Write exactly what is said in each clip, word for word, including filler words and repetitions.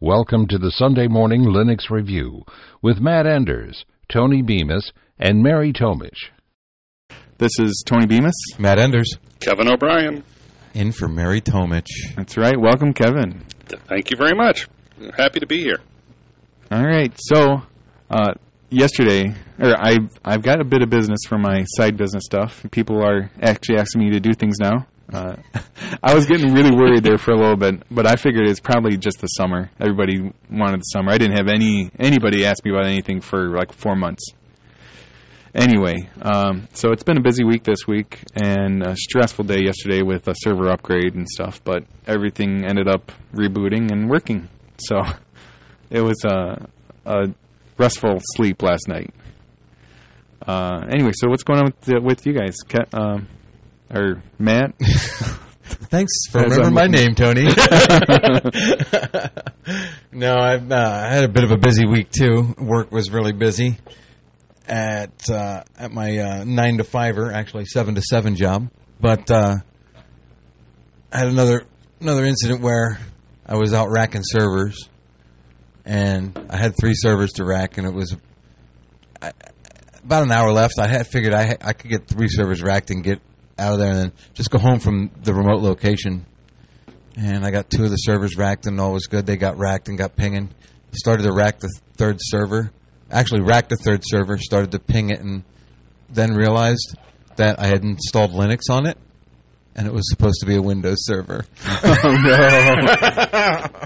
Welcome to the Sunday Morning Linux Review with Matt Enders, Tony Bemis, and Mary Tomich. This is Tony Bemis. Matt Enders. Kevin O'Brien. In for Mary Tomich. That's right. Welcome, Kevin. Thank you very much. Happy to be here. All right. So, uh, yesterday, or I've, I've got a bit of business for my side business stuff. People are actually asking me to do things now. Uh, I was getting really worried there for a little bit, but I figured it's probably just the summer. Everybody wanted the summer. I didn't have any anybody ask me about anything for like four months. Anyway, um, so it's been a busy week this week and a stressful day yesterday with a server upgrade and stuff, but everything ended up rebooting and working. So it was a, a restful sleep last night. Uh, anyway, so what's going on with, the, with you guys? Ke- um, or Matt? Thanks for remembering my name, Tony. No, I've uh, had a bit of a busy week, too. Work was really busy at uh, at my uh, nine to fiver, actually seven to seven job. But uh, I had another another incident where I was out racking servers, and I had three servers to rack, and it was I, about an hour left. I had figured I I could get three servers racked and get out of there and then just go home from the remote location. And I got two of the servers racked and all was good. They got racked and got pinging. Started to rack the third server. Actually racked the third server, started to ping it, and then realized that I had installed Linux on it, and it was supposed to be a Windows server. Oh, no.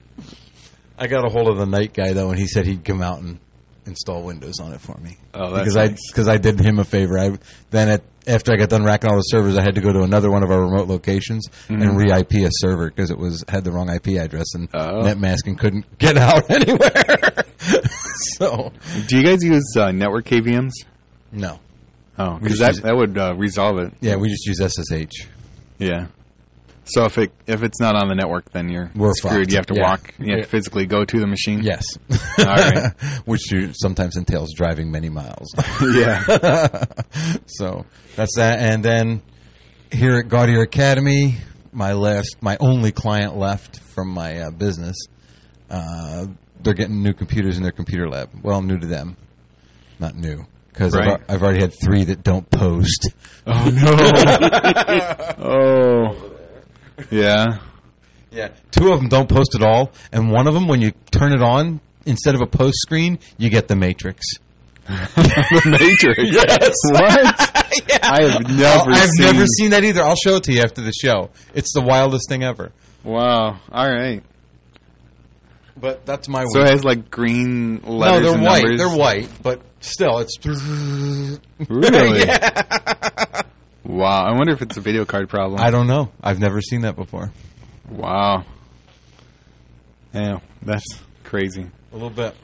I got a hold of the night guy, though, and he said he'd come out and install Windows on it for me. Oh, that's because nice. I because I did him a favor. I then at, after I got done racking all the servers, I had to go to another one of our remote locations mm-hmm. and re-I P a server because it was had the wrong I P address and oh. NetMasking couldn't get out anywhere. So, do you guys use uh, network K V Ms? No. Oh, because that that would uh, resolve it. Yeah, we just use S S H. Yeah. So if it if it's not on the network, then you're We're screwed. fucked. You have to Yeah. walk. You have to physically go to the machine. Yes. All right. Which sometimes entails driving many miles. Yeah. So that's that. And then here at Gaudier Academy, my last, my only client left from my uh, business, uh, they're getting new computers in their computer lab. Well, new to them, not new. Because right. I've, I've already had three that don't post. Oh, no. Oh. Yeah. Yeah. Two of them don't post at all, and one of them, when you turn it on, instead of a post screen, you get the Matrix. The Matrix? Yes. What? Yeah. I have never I've seen... never seen that either. I'll show it to you after the show. It's the wildest thing ever. Wow. All right. But that's my So week. it has like green letters No, they're and white. numbers? They're white, but still, it's... Really? Yeah. Wow. I wonder if it's a video card problem. I don't know. I've never seen that before. Wow. Yeah, that's crazy. A little bit.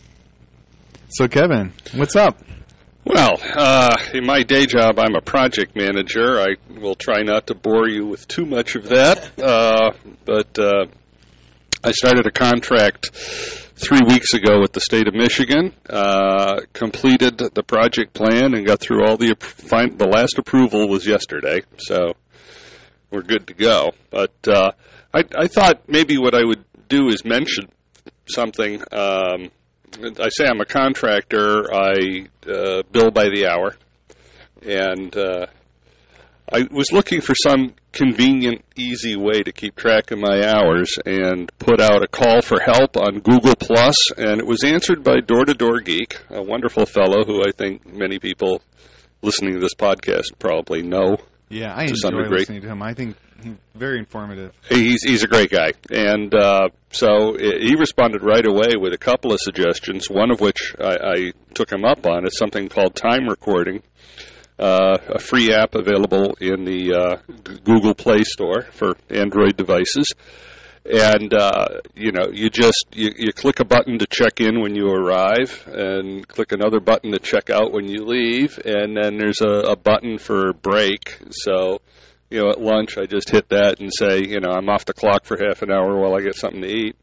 So, Kevin, what's up? Well, uh, in my day job, I'm a project manager. I will try not to bore you with too much of that, uh, but uh, I started a contract three weeks ago with the state of Michigan, uh, completed the project plan, and got through all the – the last approval was yesterday, so we're good to go. But uh, I, I thought maybe what I would do is mention something. Um, I say I'm a contractor. I uh, bill by the hour, and uh, I was looking for some convenient, easy way to keep track of my hours and put out a call for help on Google Plus, and it was answered by Door to Door Geek, a wonderful fellow who I think many people listening to this podcast probably know. Yeah, I to some enjoy degree. listening to him. I think he's very informative. He's he's a great guy, and uh, so he responded right away with a couple of suggestions. One of which I, I took him up on. It's something called Time Recording, uh, a free app available in the uh, Google Play Store for Android devices. And uh, you know, you just you, you click a button to check in when you arrive, and click another button to check out when you leave, and then there's a, a button for break. So, you know, at lunch I just hit that and say, you know, I'm off the clock for half an hour while I get something to eat.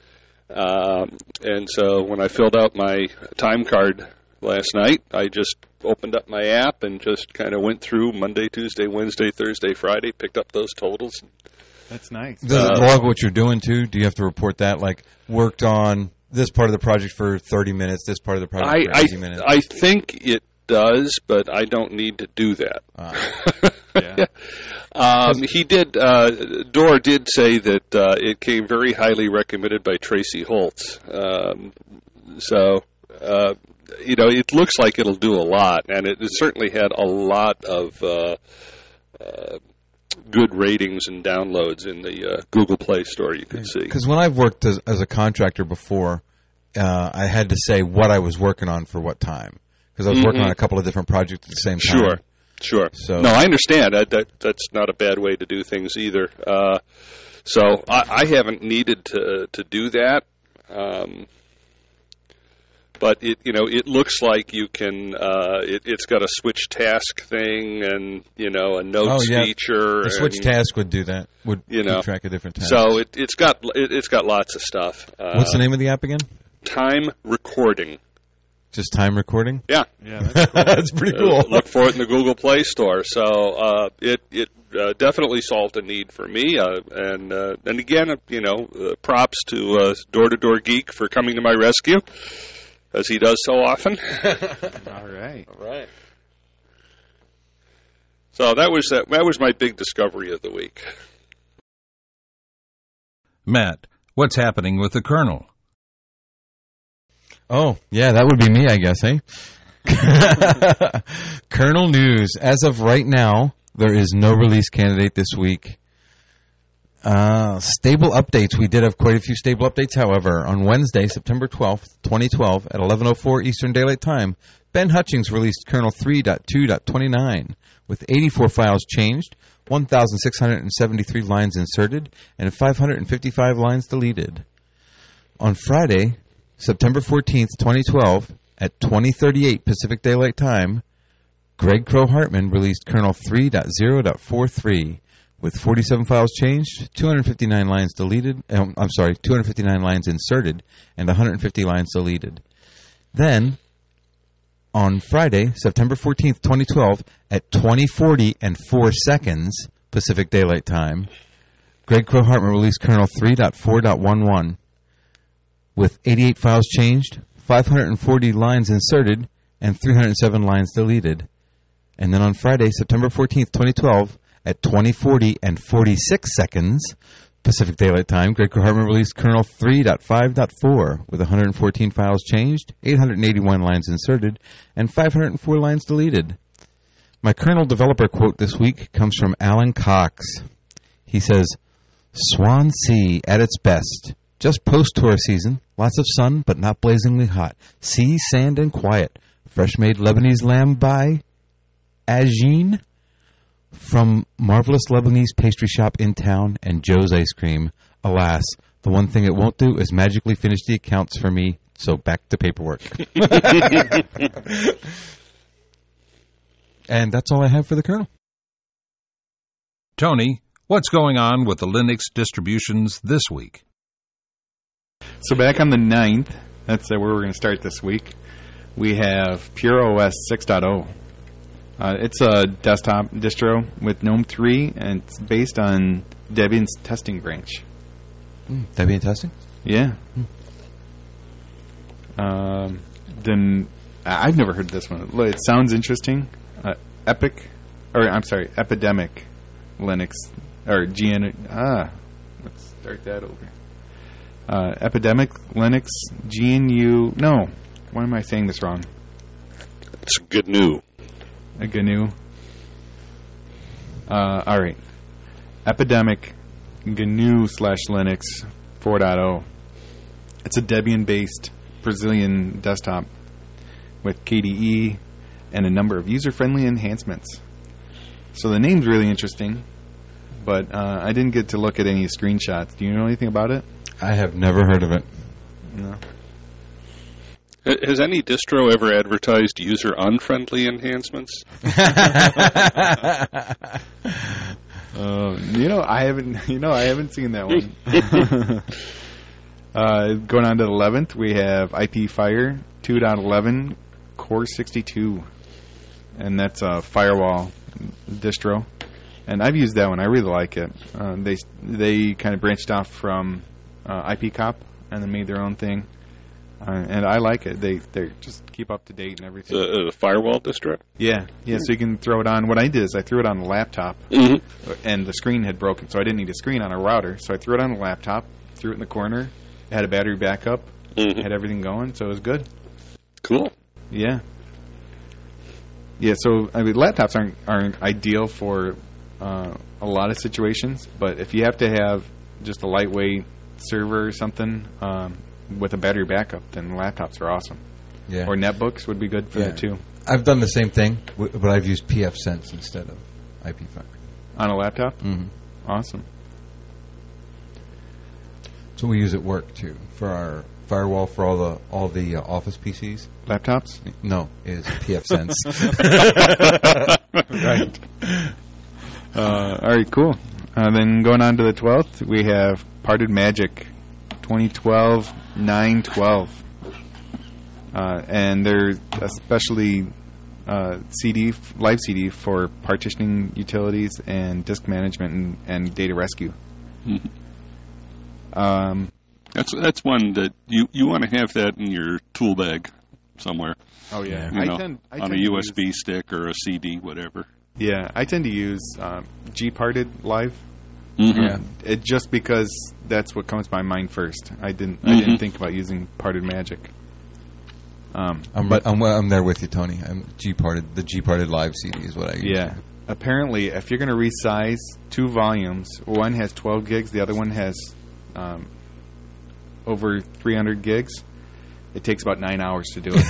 Um, and so when I filled out my time card last night, I just opened up my app and just kind of went through Monday, Tuesday, Wednesday, Thursday, Friday, picked up those totals, That's nice. Does it Uh, log what you're doing, too? Do you have to report that? Like, worked on this part of the project for thirty minutes, this part of the project I, for I, eighty minutes? I think it does, but I don't need to do that. Ah. Yeah. Um, he did. Uh, Dorr did say that uh, it came very highly recommended by Tracy Holtz. Um, so, uh, you know, it looks like it'll do a lot, and it, it certainly had a lot of uh, uh, good ratings and downloads in the uh, Google Play Store. You can see. Because when I've worked as, as a contractor before, uh, I had to say what I was working on for what time. Because I was working Mhm. on a couple of different projects at the same time. Sure. Sure. So- no, I understand. That, that that's not a bad way to do things either. Uh, so I, I haven't needed to to do that. Um, but it you know it looks like you can. Uh, it, it's got a switch task thing and you know a notes Oh, yeah. feature. The switch and, task would do that. Would You keep know. track of different tasks. So it, it's got it, it's got lots of stuff. Uh, What's the name of the app again? Time recording. Just time recording? Yeah. Yeah, that's cool. That's pretty cool. Uh, look for it in the Google Play Store. So uh, it it uh, definitely solved a need for me. Uh, and uh, and again, uh, you know, uh, props to uh, Door to Door Geek for coming to my rescue, as he does so often. All right. All right. So that was that. That was my big discovery of the week. Matt, what's happening with the Colonel? Oh, yeah, that would be me, I guess, eh? Colonel News. As of right now, there is no release candidate this week. Uh, stable updates. We did have quite a few stable updates, however. On Wednesday, September twelfth, twenty twelve, at eleven oh four Eastern Daylight Time, Ben Hutchings released kernel three point two point twenty-nine with eighty-four files changed, one thousand six hundred seventy-three lines inserted, and five hundred fifty-five lines deleted. On Friday, September fourteenth, twenty twelve, at twenty thirty-eight Pacific Daylight Time, Greg Crow Hartman released kernel three point zero point forty-three with forty-seven files changed, two hundred fifty-nine lines deleted, um, I'm sorry, two hundred fifty-nine lines inserted, and one hundred fifty lines deleted. Then, on Friday, September fourteenth, twenty twelve, at twenty forty and four seconds Pacific Daylight Time, Greg Crow Hartman released kernel three point four point eleven with eighty-eight files changed, five hundred forty lines inserted, and three hundred seven lines deleted. And then on Friday, September fourteenth, twenty twelve, at twenty forty and forty-six seconds Pacific Daylight Time, Greg Crow Hartman released kernel three point five point four with one hundred fourteen files changed, eight hundred eighty-one lines inserted, and five hundred four lines deleted. My kernel developer quote this week comes from Alan Cox. He says, "Swan Sea at its best. Just post-tour season. Lots of sun, but not blazingly hot. Sea, sand, and quiet. Fresh-made Lebanese lamb by Ajin from Marvelous Lebanese Pastry Shop in town and Joe's Ice Cream. Alas, the one thing it won't do is magically finish the accounts for me, so back to paperwork." And that's all I have for the kernel. Tony, what's going on with the Linux distributions this week? So back on the ninth, that's where we're going to start this week, we have PureOS six point oh. Uh, it's a desktop distro with GNOME three, and it's based on Debian's testing branch. Mm, Debian testing? Yeah. Um, then I've never heard this one. It sounds interesting. Uh, Epic, or I'm sorry, Epidemic Linux, or G N. Ah, let's start that over. Uh, Epidemic Linux G N U. No, why am I saying this wrong? It's good news. A G N U. Uh, all right. Epidemic G N U slash Linux four point oh. It's a Debian-based Brazilian desktop with K D E and a number of user-friendly enhancements. So the name's really interesting, but uh, I didn't get to look at any screenshots. Do you know anything about it? I have never heard of it. No. Has any distro ever advertised user-unfriendly enhancements? Uh, you know, I haven't. You know, I haven't seen that one. uh, going on to the eleventh, we have I P Fire two point eleven Core sixty-two, and that's a firewall distro. And I've used that one. I really like it. Uh, they they kind of branched off from uh, I P Cop and then made their own thing. Uh, and I like it. They they just keep up to date and everything. The, uh, the firewall distro? Yeah, yeah. So you can throw it on. What I did is I threw it on the laptop, Mm-hmm. and the screen had broken, so I didn't need a screen on a router. So I threw it on the laptop, threw it in the corner, had a battery backup, Mm-hmm. had everything going, so it was good. Cool. Yeah. Yeah. So I mean, laptops aren't aren't ideal for uh, a lot of situations, but if you have to have just a lightweight server or something. Um, with a battery backup, then laptops are awesome. Yeah. Or netbooks would be good for Yeah. that too. I've done the same thing, w- but I've used P F Sense instead of I P Fiber. On a laptop? Mm-hmm. Awesome. So we use at work too for our firewall for all the all the uh, office P Cs. Laptops? No, is P F Sense. Right. Uh, all right, cool. Uh, then going on to the twelfth, we have Parted Magic twenty twelve nine twelve. Uh, and they're especially uh, C D, live C D for partitioning utilities and disk management and, and data rescue. Mm-hmm. Um, That's that's one that you, you want to have that in your tool bag somewhere. oh, yeah. You I know, tend, I on tend a to U S B use- stick or a C D, whatever. Yeah, I tend to use um, G-Parted Live. Mm-hmm. Yeah. It, just because that's what comes to my mind first. I didn't. I Mhm. didn't think about using Parted Magic. Um, I'm, but I'm I'm there with you, Tony. I'm G parted. The G parted live C D is what I use. yeah, apparently, if you're going to resize two volumes, one has twelve gigs, the other one has um, over three hundred gigs. It takes about nine hours to do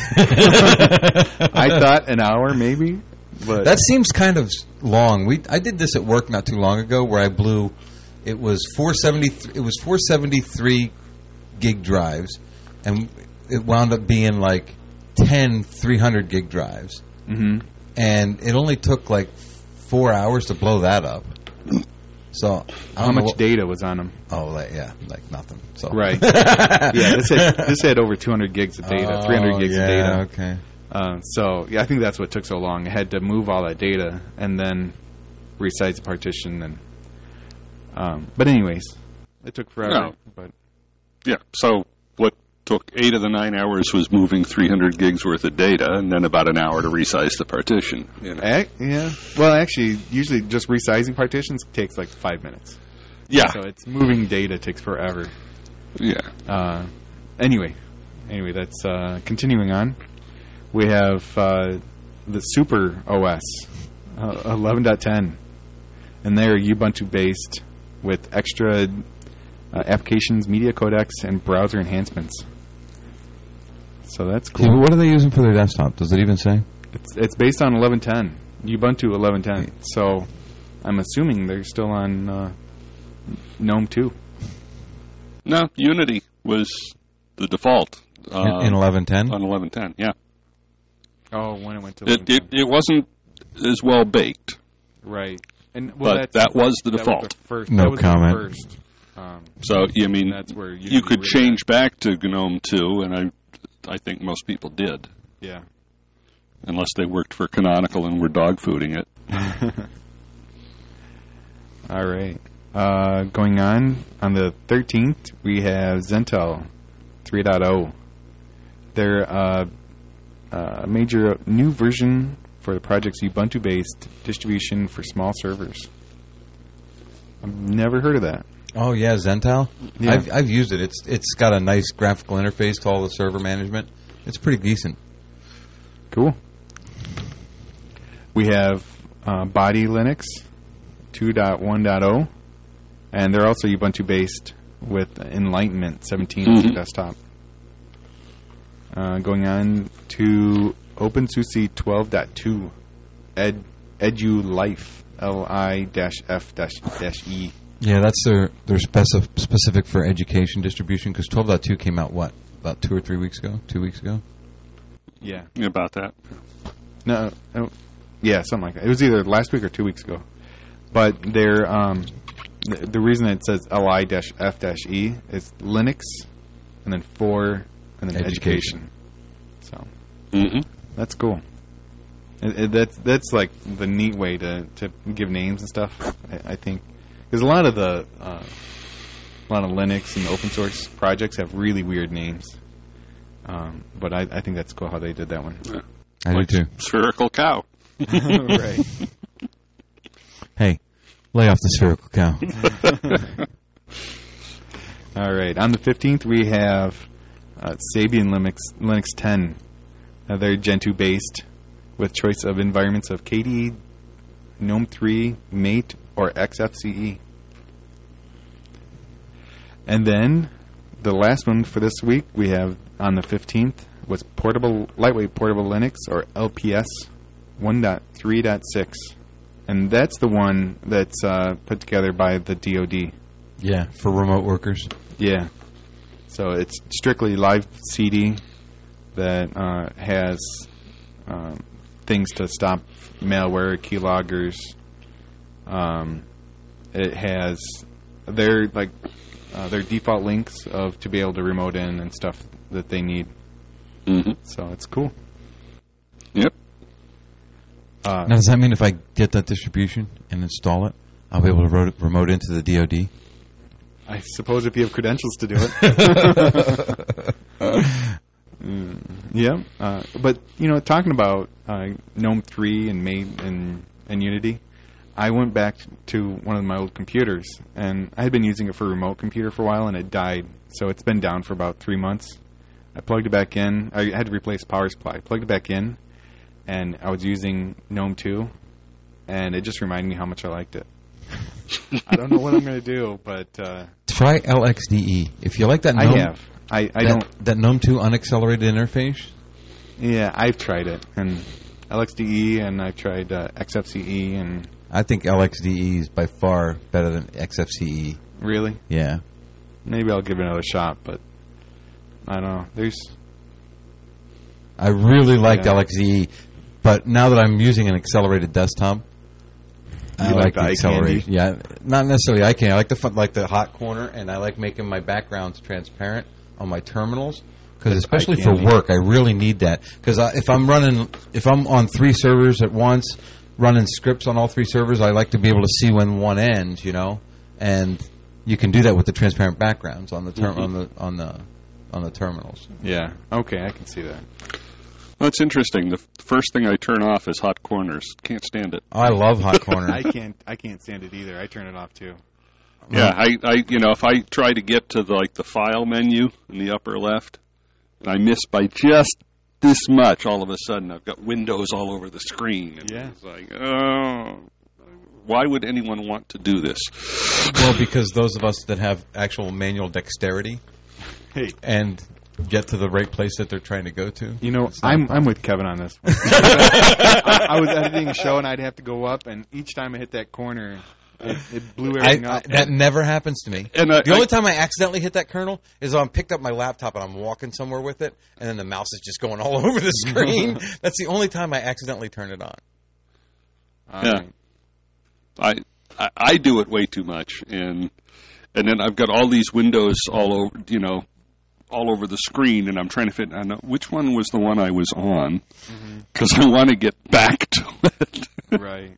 it. I thought an hour maybe, but That seems kind of long. We I did this at work not too long ago where I blew. It was four seventy. It was four seventy three gig drives, and it wound up being like ten three hundred gig drives, Mhm. and it only took like four hours to blow that up. So I how don't know much what- data was on them? Oh, like, yeah, like nothing. So Right. Yeah, this had, this had over two hundred gigs of data, three hundred Oh, gigs yeah, of data. Okay. Uh, so, yeah, I think that's what took so long. I had to move all that data and then resize the partition. And um, But anyways, it took forever. No. But Yeah, so what took eight of the nine hours was moving three hundred gigs worth of data, and then about an hour to resize the partition. You know? ac- yeah, well, actually, usually just resizing partitions takes like five minutes. Yeah, So it's moving data takes forever. yeah. Uh, anyway, anyway, that's uh, continuing on. We have uh, the Super O S uh, eleven point ten, and they're Ubuntu based with extra uh, applications, media codecs, and browser enhancements. So that's Yeah, cool. what are they using for their desktop? Does it even say? It's it's based on eleven point ten, Ubuntu eleven point ten. So I'm assuming they're still on uh, GNOME two. No, Unity was the default uh, in in eleven ten? on eleven ten. Yeah, Oh, when it went to it, it it wasn't as well baked, right. And well, but that's, that was the that was default. the first, No that was comment. The first. Um, So you mean that's where Unity you could really- change back to GNOME two, and I I think most people did, Yeah. unless they worked for Canonical and were dog fooding it. All right. Uh, going on, on the thirteenth, we have Zentel three point oh. They're uh, a major new version for the project's Ubuntu-based distribution for small servers. I've never heard of that. Oh yeah, Zental. Yeah. I've I've used it. It's it's got a nice graphical interface to all the server management. It's pretty decent. Cool. We have uh, Body Linux two point one point oh, and they're also Ubuntu-based with Enlightenment seventeen as the Mhm. desktop. Uh, going on to OpenSUSE twelve point two, Ed, EduLife, L I F E. Yeah, that's their their specif- specific for education distribution because twelve point two came out what about two or three weeks ago, two weeks ago. Yeah. About that. No, no, yeah, something like that. It was either last week or two weeks ago. But they're, um, the, the reason it says L I F E is Linux, and then for, and then education. Education. So, Mm-hmm. that's cool. It, it, that's that's like the neat way to, to give names and stuff. I, I think because a lot of the uh, a lot of Linux and open source projects have really weird names. Um, but I, I think that's cool how they did that one. Yeah. I like do too. Spherical cow. Right. Hey, lay off the spherical cow. All right. On the fifteenth, we have uh, Sabian Linux Linux ten. Uh, they're Gentoo based, with choice of environments of K D E, GNOME three, Mate, or X F C E. And then the last one for this week we have on the fifteenth was portable lightweight portable Linux, or L P S one point three point six, and that's the one that's uh, put together by the D O D. Yeah, for remote workers. Yeah. So it's strictly live C D that uh, has um, things to stop malware, keyloggers. Um, it has their like uh, their default links of to be able to remote in and stuff that they need. Mm-hmm. So it's cool. Yep. Uh, Now, does that mean if I get that distribution and install it, I'll be able to ro- remote into the D O D? I suppose if you have credentials to do it. mm, yeah. Uh, but, you know, talking about uh, GNOME three and Mate and, and Unity, I went back to one of my old computers, and I had been using it for a remote computer for a while, and it died. So it's been down for about three months. I plugged it back in. I had to replace power supply. I plugged it back in, and I was using GNOME two, and it just reminded me how much I liked it. I don't know what I'm going to do, but... Uh, Try L X D E. If you like that GNOME... I have. I, I that, don't... That GNOME two unaccelerated interface? Yeah, I've tried it. And L X D E, and I've tried uh, X F C E, and... I think L X D E is by far better than X F C E. Really? Yeah. Maybe I'll give it another shot, but... I don't know. There's... I really liked Yeah. L X D E, but now that I'm using an accelerated desktop, I You like like the the eye accelerated. candy? Yeah, not necessarily eye candy. I like the fun, like the hot corner, and I like making my backgrounds transparent on my terminals. Because That's especially eye for candy. work, I really need that. Because if I'm running, if I'm on three servers at once, running scripts on all three servers, I like to be able to see when one ends. You know, and you can do that with the transparent backgrounds on the term Mm-hmm. on the on the on the terminals. Yeah. Okay, I can see that. That's interesting. The f- first thing I turn off is hot corners. Can't stand it. I love hot corner. I can't I can't stand it either. I turn it off, too. Yeah, I, I, you know, if I try to get to the, like the file menu in the upper left, and I miss by just this much, all of a sudden I've got windows all over the screen. And Yeah. it's like, oh, why would anyone want to do this? Well, because those of us that have actual manual dexterity Hey, and get to the right place that they're trying to go to. you know, It's not a I'm I'm problem. with Kevin on this one. I, I was editing a show, and I'd have to go up, and each time I hit that corner, it, it blew I, everything I, up. that never happens to me. And I- the only I- time I accidentally hit that kernel is when I picked up my laptop and I'm walking somewhere with it, and then the mouse is just going all over the screen. That's the only time I accidentally turn it on. All Yeah. right. I, I I do it way too much, and and then I've got all these windows all over, you know, all over the screen, and I'm trying to fit. I know which one was the one I was on, because I want to get back to it. Right.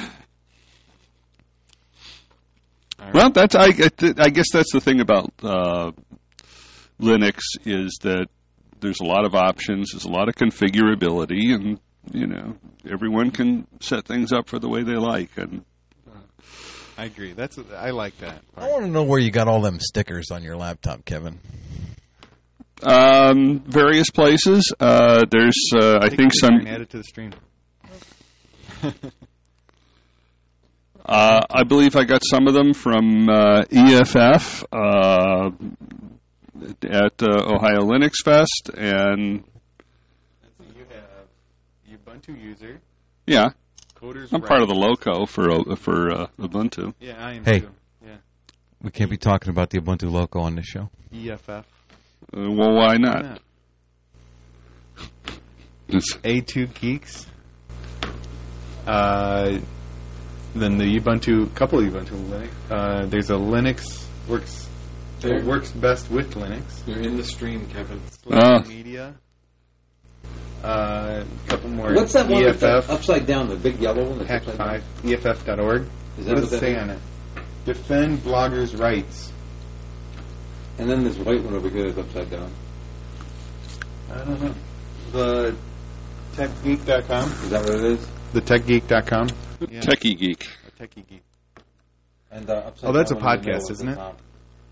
All right. Well, that's I, I guess that's the thing about uh, Linux is that there's a lot of options, there's a lot of configurability, and you know everyone can set things up for the way they like. And I agree. That's I like that. I want to know where you got all them stickers on your laptop, Kevin. um, various places, uh, there's uh, I think some. added to the stream. Uh, I believe I got some of them from uh, E F F uh, at uh, Ohio Linux Fest, and You have Ubuntu user, yeah, coders. I'm part of the loco for uh, for uh, Ubuntu. Yeah, I am Hey. too. Yeah. We can't be talking about the Ubuntu Loco on this show. E F F. Uh, well, why not? Yeah. It's- A two Geeks. Uh, then the Ubuntu, couple of Ubuntu Linux. Uh, there's a Linux works There. works best with Linux. You're in the stream, Kevin. Linux Ah. Media. Uh, a couple more. What's that one E F with the F, upside down, the big yellow one? That's Hack upside down? five, E F F dot org. Is that what what does that it say is? on it? Defend bloggers' rights. And then this white one over here is upside down. I don't know. The tech geek dot com. Is that what it is? The tech geek dot com. Yeah. Techie Geek. Techie Geek. And, uh, upside Oh, that's down a one in the podcast, middle isn't at it? the top.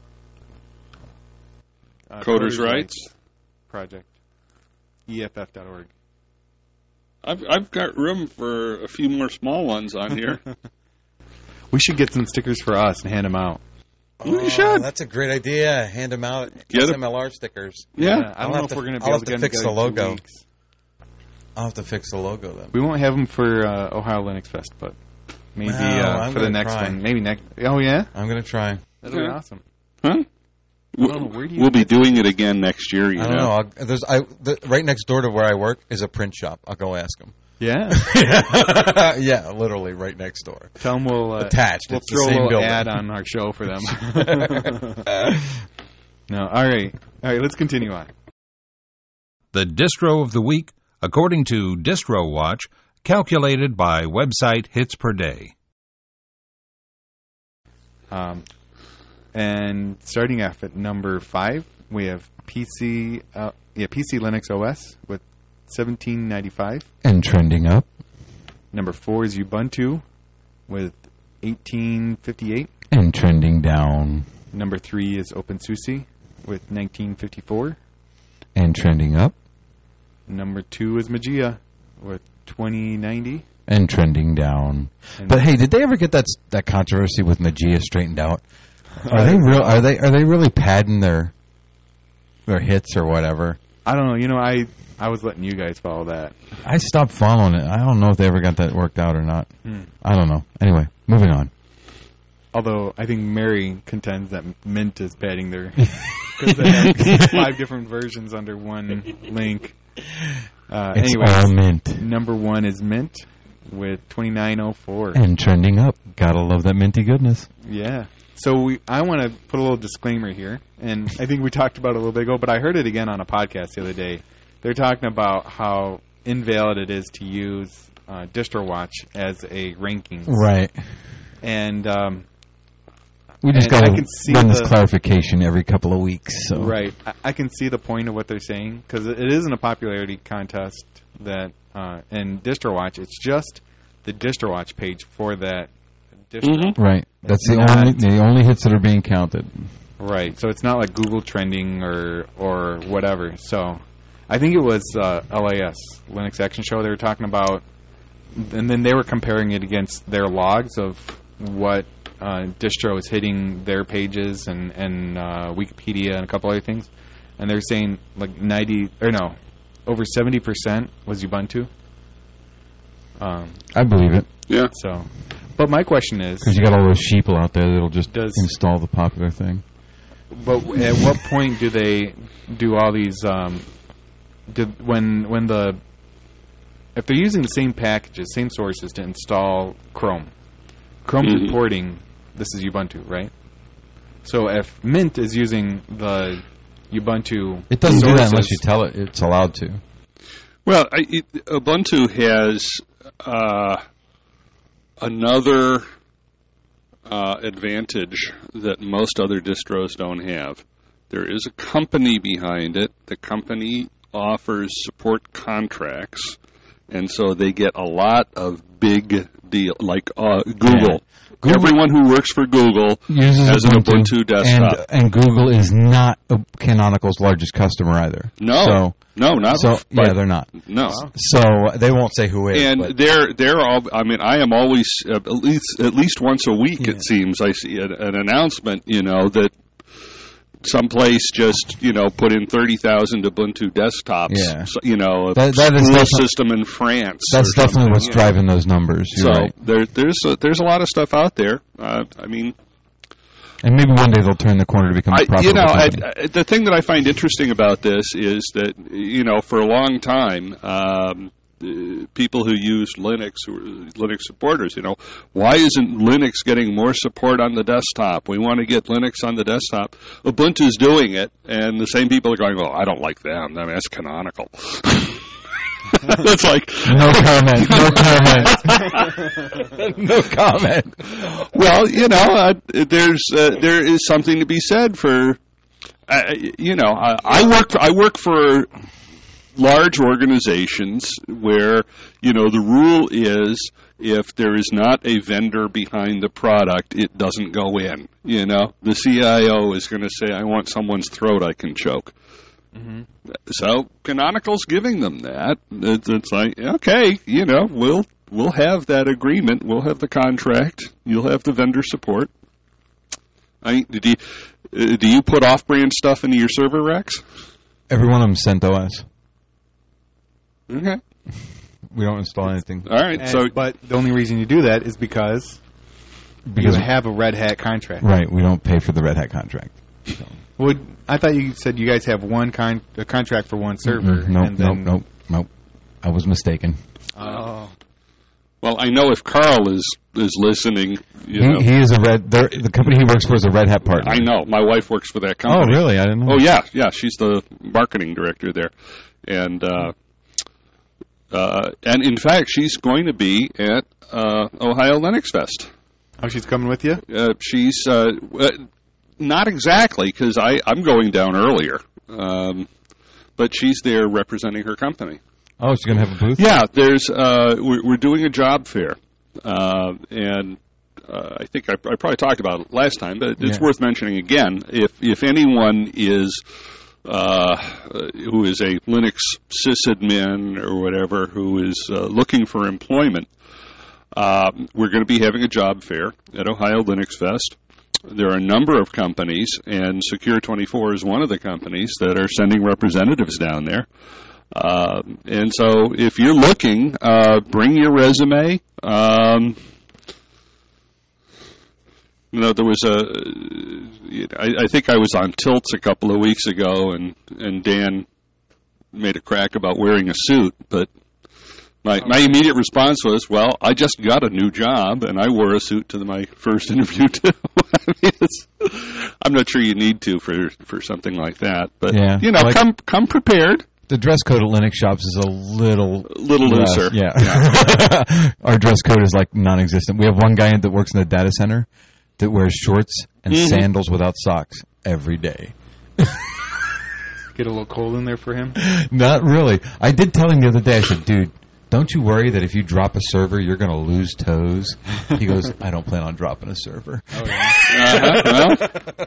Uh, Coders' Rights. Project. E F F dot org. I've I've got room for a few more small ones on here. We should get some stickers for us and hand them out. You should. That's a great idea. Hand them out. Get 'em. S M L R stickers. Yeah. I I'll don't know have if to- we're going to be I'll able have to to get fix them the together in two logo. weeks. I'll have to fix the logo then. We won't have them for uh, Ohio Linux Fest, but maybe No, uh, I'm for the gonna next try. one. Maybe next. Oh yeah, I'm going to try. that'll be Yeah. awesome. Huh? I don't know, where do you We'll be get- doing it again next year. You I don't know. know. I'll, there's I the, right next door to where I work is a print shop. I'll go ask them. Yeah, Yeah, literally right next door. tell them we'll uh, Attached. We'll It's the throw a same little building. ad on our show for them. No, all right, all right. Let's continue on. The distro of the week, according to DistroWatch, calculated by website hits per day. Um, and starting off at number five, we have P C, uh, yeah, P C Linux O S with seventeen ninety-five. And trending up. Number four is Ubuntu with eighteen fifty-eight. And trending down. Number three is OpenSUSE with nineteen fifty-four. And trending up. Number two is Mageia with twenty ninety. And trending down. And But hey, did they ever get that that controversy with Mageia straightened out? Are they real? Are they are they really padding their their hits or whatever? I don't know. You know, I I was letting you guys follow that. I stopped following it. I don't know if they ever got that worked out or not. Hmm. I don't know. Anyway, moving on. Although I think Mary contends that Mint is padding their because they have five different versions under one link. Uh, It's anyways, all mint number one is Mint with twenty-nine oh four. and trending up. Gotta love that minty goodness. Yeah. So we, I want to put a little disclaimer here, and I think we talked about it a little bit ago, but I heard it again on a podcast the other day. They're talking about how invalid it is to use uh, DistroWatch as a ranking. Right. And um, We just And I gotta can see run this the- clarification every couple of weeks. So. right, I, I can see the point of what they're saying because it isn't a popularity contest that uh, in DistroWatch. It's just the DistroWatch page for that distro. Mhm. Right. That's the Not- only the only hits that are being counted. Right, so it's not like Google trending or or whatever. So I think it was uh, L A S, Linux Action Show, they were talking about, and then they were comparing it against their logs of what uh, distro is hitting their pages and, and uh, Wikipedia and a couple other things. And they're saying like ninety, or no, over seventy percent was Ubuntu. Um, I believe it Yeah. so, but my question is, because you got all those sheeple out there that'll just Does- install the popular thing. But at what point do they do all these? Um, did when when the if they're using the same packages, same sources to install Chrome, Chrome's Mhm. reporting this is Ubuntu, right? So if Mint is using the Ubuntu, It doesn't do that sources- unless you tell it it's allowed to. Well, I, it, Ubuntu has uh, another uh, advantage that most other distros don't have. There is a company behind it. The company offers support contracts, and so they get a lot of big deal, like uh, Google. Google- Everyone who works for Google Uses has an Ubuntu desktop. and, and Google is not uh, Canonical's largest customer either. No, So, no, not so but yeah, they're not. no. So they won't say who is. And but they're they're all. I mean, I am always uh, at least at least once a week. It seems I see an, an announcement. You know that someplace just you know put in thirty thousand Ubuntu desktops. Yeah. So, you know, a That- that is school defi- system in France. that's or definitely something, what's you know. driving those numbers. You're So right. there there's a, there's a lot of stuff out there. Uh, I mean, And maybe one day they'll turn the corner to become a I, profitable you know, I, company. I, the thing that I find interesting about this is that you know, for a long time, um, uh, people who used Linux, who were Linux supporters, you know, why isn't Linux getting more support on the desktop? We want to get Linux on the desktop. Ubuntu's doing it, and the same people are going, "Well, I don't like them. I mean, that's Canonical." That's like no comment. No comment. No comment. Well, you know, uh, there's uh, there is something to be said for, uh, you know, I, I work I work for large organizations where, you know, the rule is if there is not a vendor behind the product, it doesn't go in. You know, the C I O is going to say, "I want someone's throat I can choke." Mm-hmm. So Canonical's giving them that. It's, it's like, okay, you know, we'll we'll have that agreement. We'll have the contract. You'll have the vendor support. I do you, uh, do you put off-brand stuff into your server racks? Every one of them CentOS. Okay. We don't install anything. All right. And, so, but the only reason you do that is because Because you have a Red Hat contract. Right, we don't pay for the Red Hat contract. So. Would I thought you said you guys have one con- a contract for one server? Mm-hmm. Nope, and nope, then, nope, nope. I was mistaken. Oh. well, I know if Carl is is listening, you He, know, he is a red. The company he works for is a Red Hat partner. I know my wife works for that Oh, company. really? I didn't know. Oh, yeah, yeah. She's the marketing director there, and uh, uh, and in fact, she's going to be at uh, Ohio Linux Fest. Oh, she's coming with you? Uh, she's uh, uh, not exactly because I I'm going down earlier, um, but she's there representing her company. Oh, she's gonna have a booth. Yeah, there's uh, we're, we're doing a job fair, uh, and uh, I think I, I probably talked about it last time, but it's Yeah. worth mentioning again. If if anyone is uh, who is a Linux sysadmin or whatever who is uh, looking for employment, uh, we're going to be having a job fair at Ohio Linux Fest. There are a number of companies, and Secure twenty-four is one of the companies that are sending representatives down there. Uh, and so if you're looking, uh, bring your resume. Um, you know, there was a, I, I think I was on Tilts a couple of weeks ago, and, and Dan made a crack about wearing a suit, but my, my immediate response was, well, I just got a new job, and I wore a suit to the, my first interview, too. I mean, it's, I'm not sure you need to for, for something like that, but, Yeah, you know, like- come come prepared. The dress code at Linux shops is a little A little less, looser. Yeah. Our dress code is like non-existent. We have one guy that works in the data center that wears shorts and Mm-hmm. sandals without socks every day. Get a little cold in there for him? Not really. I did tell him the other day, I said, dude, don't you worry that if you drop a server, you're going to lose toes? He goes, I don't plan on dropping a server. Oh, yeah. Uh-huh, well,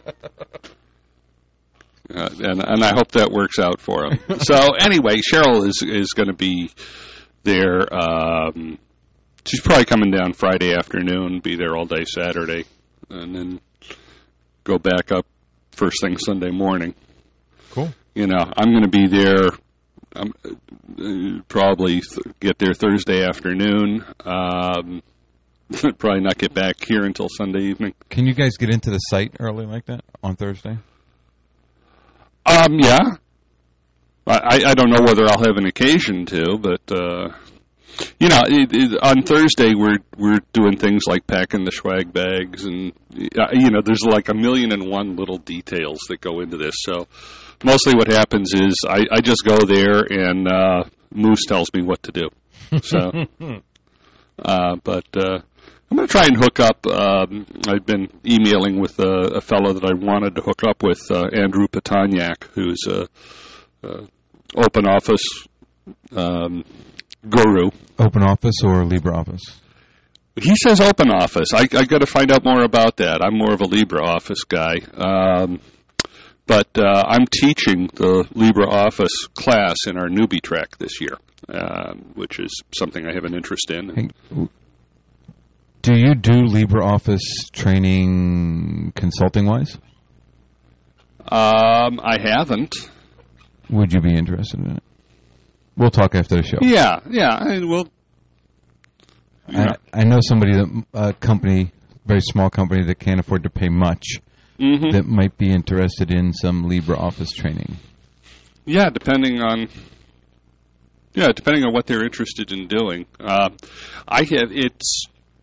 uh, and and I hope that works out for him. So anyway, Cheryl is is going to be there. Um, she's probably coming down Friday afternoon, be there all day Saturday, and then go back up first thing Sunday morning. Cool. You know, I'm going to be there. I'm uh, probably th- get there Thursday afternoon. Um, probably not get back here until Sunday evening. Can you guys get into the site early like that on Thursday? Um, yeah. I, I don't know whether I'll have an occasion to, but uh, you know, it, it, on Thursday we're we're doing things like packing the swag bags, and uh, you know, there's like a million and one little details that go into this. So mostly what happens is I, I just go there and uh, Moose tells me what to do. So, uh, but. Uh, I'm going to try and hook up. Um, I've been emailing with a, a fellow that I wanted to hook up with, uh, Andrew Patanyak, who's a, a open office um, guru. Open Office or LibreOffice? He says open office. I, I got to find out more about that. I'm more of a LibreOffice guy. Um, but uh, I'm teaching the LibreOffice class in our newbie track this year, uh, which is something I have an interest in. Hey, do you do LibreOffice training consulting-wise? Um, I haven't. Would you be interested in it? We'll talk after the show. Yeah, yeah. I will. I, I know somebody, that a company, very small company that can't afford to pay much, Mm-hmm. that might be interested in some LibreOffice training. Yeah, depending on. Yeah, depending on what they're interested in doing. Uh, I have it's.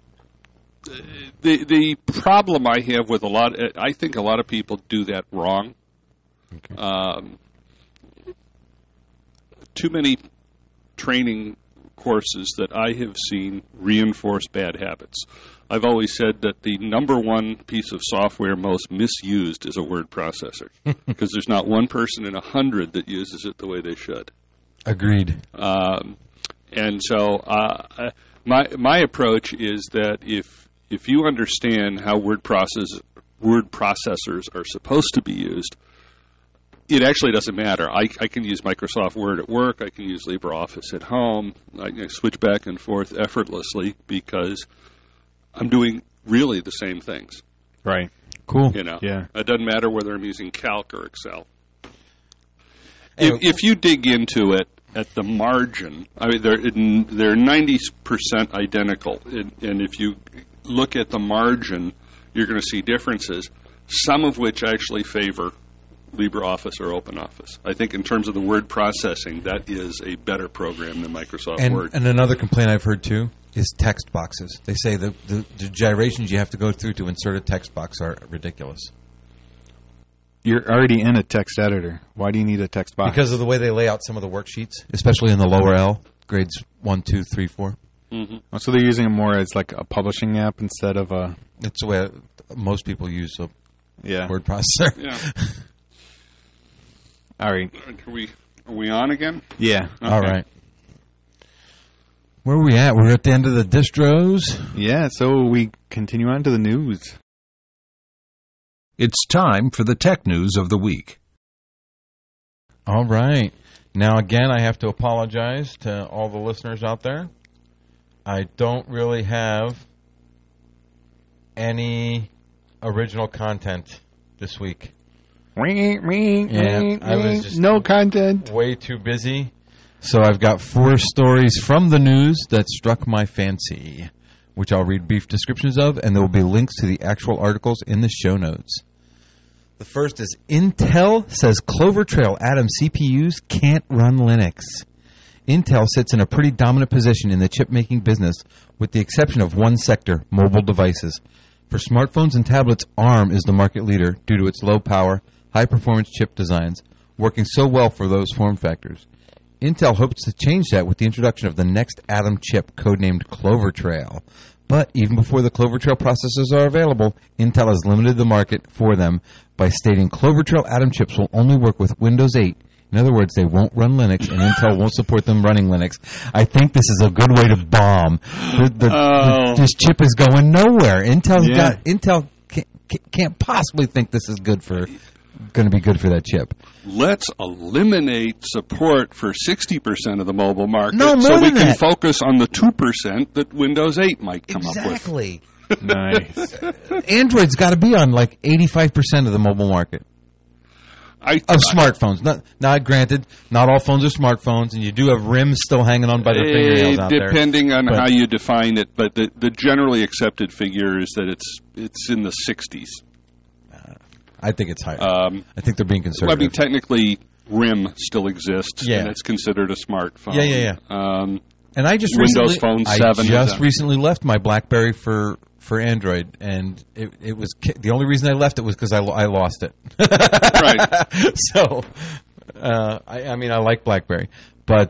The the problem I have with a lot, I think a lot of people do that wrong. Okay. Um, too many training courses that I have seen reinforce bad habits. I've always said that the number one piece of software most misused is a word processor, because there's not one person in a hundred that uses it the way they should. Agreed. Um, and so uh, my my approach is that if if you understand how word process word processors are supposed to be used, it actually doesn't matter. I, I can use Microsoft Word at work. I can use LibreOffice at home. I can switch back and forth effortlessly because I'm doing really the same things. Right. Cool. You know, Yeah. It doesn't matter whether I'm using Calc or Excel. If, if you dig into it at the margin, I mean, they're they're ninety percent identical, and, and if you look at the margin, you're going to see differences. Some of which actually favor LibreOffice or OpenOffice. I think in terms of the word processing, that is a better program than Microsoft And, Word. and another complaint I've heard, too, is text boxes. They say the, the, the gyrations you have to go through to insert a text box are ridiculous. You're already in a text editor. Why do you need a text box? Because of the way they lay out some of the worksheets, especially in the lower L, grades one, two, three, four. Mm-hmm. Oh, so they're using it more as like a publishing app instead of a... That's the way most people use a Yeah. word processor. Yeah. All right. Are we, are we on again? Yeah. All Okay. right. Where are we at? We're at the end of the distros. Yeah, so we continue on to the news. It's time for the tech news of the week. All right. Now, again, I have to apologize to all the listeners out there. I don't really have any original content this week. Yeah, I was just no content. way too busy. So I've got four stories from the news that struck my fancy, which I'll read brief descriptions of, and there will be links to the actual articles in the show notes. The first is Intel says Clover Trail Atom C P Us can't run Linux. Intel sits in a pretty dominant position in the chip-making business, with the exception of one sector, mobile devices. For smartphones and tablets, ARM is the market leader due to its low-power, high-performance chip designs, working so well for those form factors. Intel hopes to change that with the introduction of the next Atom chip, codenamed Clover Trail. But even before the Clover Trail processors are available, Intel has limited the market for them by stating Clover Trail Atom chips will only work with Windows eight. In other words, they won't run Linux, and Intel won't support them running Linux. I think this is a good way to bomb. The, the, Oh. the, this chip is going nowhere. Intel's Yeah. got Intel can't, can't possibly think this is good for going to be good for that chip. Let's eliminate support for sixty percent of the mobile market No, more so we than can that. focus on the two percent that Windows eight might come up with. Exactly. Nice. Android's got to be on like eighty-five percent of the mobile market. I, Of smartphones. Not, not granted, not all phones are smartphones, and you do have rims still hanging on by their fingernails out there. Depending on But- how you define it, but the, the generally accepted figure is that it's it's in the sixties. I think it's higher. Um, I think they're being well, I conservative. mean, technically, RIM still exists, Yeah. and it's considered a smartphone. Yeah, yeah, yeah. Um, and I just Windows recently, Phone I seven is just out. recently left my BlackBerry for, for Android, and it, it was ki- the only reason I left it was because I, lo- I lost it. Right. So, uh, I, I mean, I like BlackBerry, but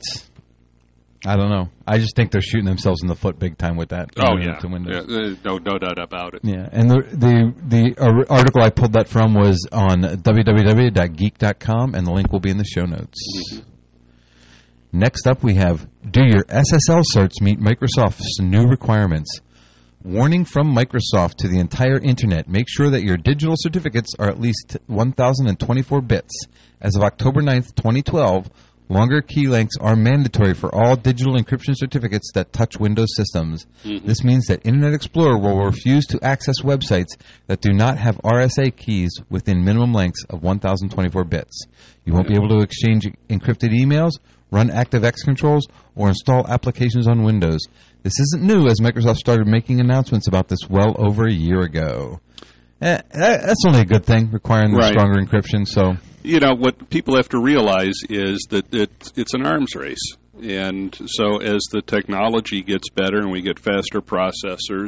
I don't know. I just think they're shooting themselves in the foot big time with that. oh, moving yeah. to Windows. yeah. uh, No, no doubt about it. Yeah, and the the the ar- article I pulled that from was on w w w dot geek dot com, and the link will be in the show notes. Mm-hmm. Next up, we have: Do your S S L certs meet Microsoft's new requirements? Warning from Microsoft to the entire Internet: make sure that your digital certificates are at least one thousand twenty-four bits. As of October ninth, twenty twelve, longer key lengths are mandatory for all digital encryption certificates that touch Windows systems. Mm-hmm. This means that Internet Explorer will refuse to access websites that do not have R S A keys within minimum lengths of one thousand twenty-four bits. You won't be able to exchange encrypted emails, run ActiveX controls, or install applications on Windows. This isn't new, as Microsoft started making announcements about this well over a year ago. Eh, that's only a good thing, requiring the Right. stronger encryption. So, You know, what people have to realize is that it, it's an arms race. And so as the technology gets better and we get faster processors,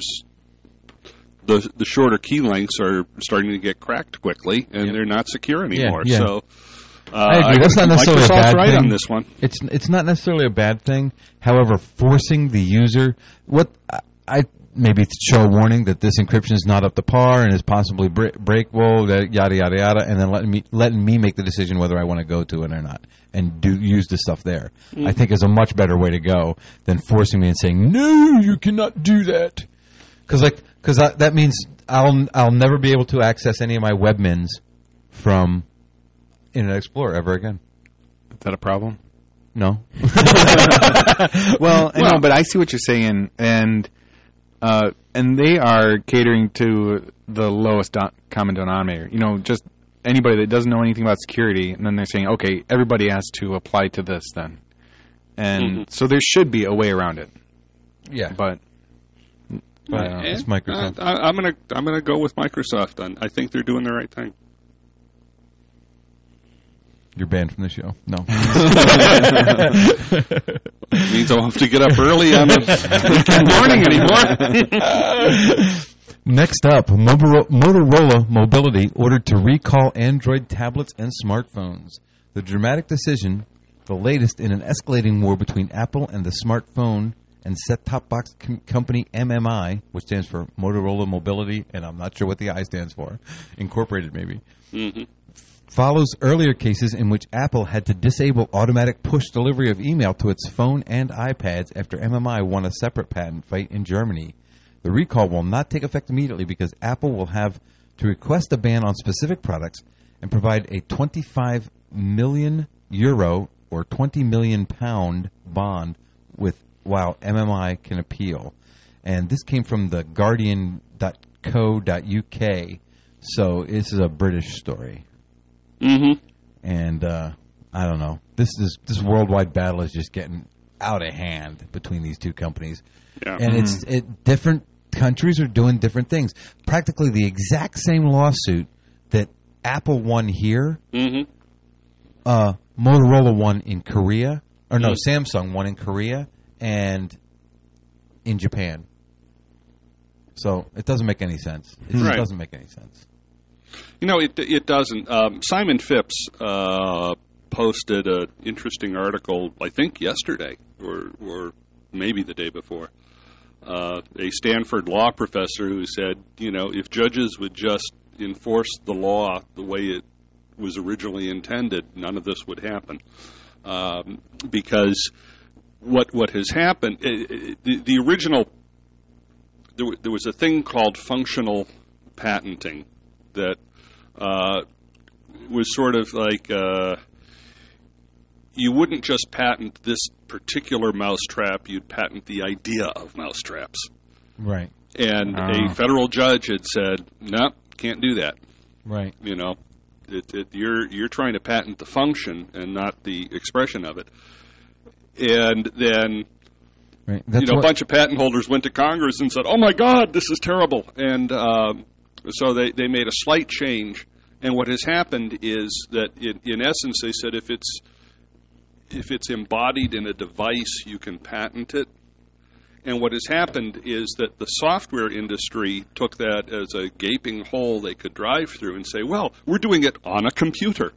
the the shorter key lengths are starting to get cracked quickly, and Yep. they're not secure anymore. yeah. So Uh, I agree. That's not necessarily Microsoft's a bad right thing. on this one. It's it's not necessarily a bad thing. However, forcing the user, what I, I maybe show a warning that this encryption is not up to par and is possibly break, breakable, that yada yada yada, and then letting me letting me make the decision whether I want to go to it or not and do use the stuff there. Mm-hmm. I think is a much better way to go than forcing me and saying no, you cannot do that. Because like because that means I'll I'll never be able to access any of my webmins from Internet Explorer ever again. Is that a problem? No. well, I know, but I see what you're saying, and uh, and they are catering to the lowest do- common denominator. You know, just anybody that doesn't know anything about security, and then they're saying, okay, everybody has to apply to this then. And mm-hmm. so there should be a way around it. Yeah. But... But uh, it's Microsoft. Uh, I, I'm gonna I'm gonna go with Microsoft. Then I think they're doing the right thing. You're banned from the show. No. Means I'll have to get up early on the morning anymore. Next up, Motorola Mobility ordered to recall Android tablets and smartphones. The dramatic decision, the latest in an escalating war between Apple and the smartphone and set-top box com- company M M I, which stands for Motorola Mobility, and I'm not sure what the I stands for, Incorporated maybe, mm-hmm. follows earlier cases in which Apple had to disable automatic push delivery of email to its phone and iPads after M M I won a separate patent fight in Germany. The recall will not take effect immediately because Apple will have to request a ban on specific products and provide a twenty-five million euro or twenty million pound bond with while M M I can appeal. And this came from the guardian dot co dot U K, so this is a British story. Mm-hmm. And uh, I don't know. This is this worldwide battle is just getting out of hand between these two companies. Yeah. And mm-hmm. it's it, different countries are doing different things. Practically the exact same lawsuit that Apple won here, mm-hmm. uh, Motorola won in Korea, or no, mm-hmm. Samsung won in Korea and in Japan. So it doesn't make any sense. It just right. doesn't make any sense. You know, it it doesn't. Um, Simon Phipps uh, posted an interesting article, I think yesterday, or or maybe the day before. Uh, a Stanford law professor who said, you know, if judges would just enforce the law the way it was originally intended, none of this would happen. Um, because what what has happened, it, it, the, the original, there, there was a thing called functional patenting that uh, was sort of like uh, you wouldn't just patent this particular mousetrap, you'd patent the idea of mousetraps. Right. And oh. a federal judge had said, no, can't do that. Right. You know, it, it, you're you're trying to patent the function and not the expression of it. And then, right. That's you know, what... a bunch of patent holders went to Congress and said, oh, my God, this is terrible. And um, so they, they made a slight change. And what has happened is that, in, in essence, they said if it's if it's embodied in a device, you can patent it. And what has happened is that the software industry took that as a gaping hole they could drive through and say, well, we're doing it on a computer.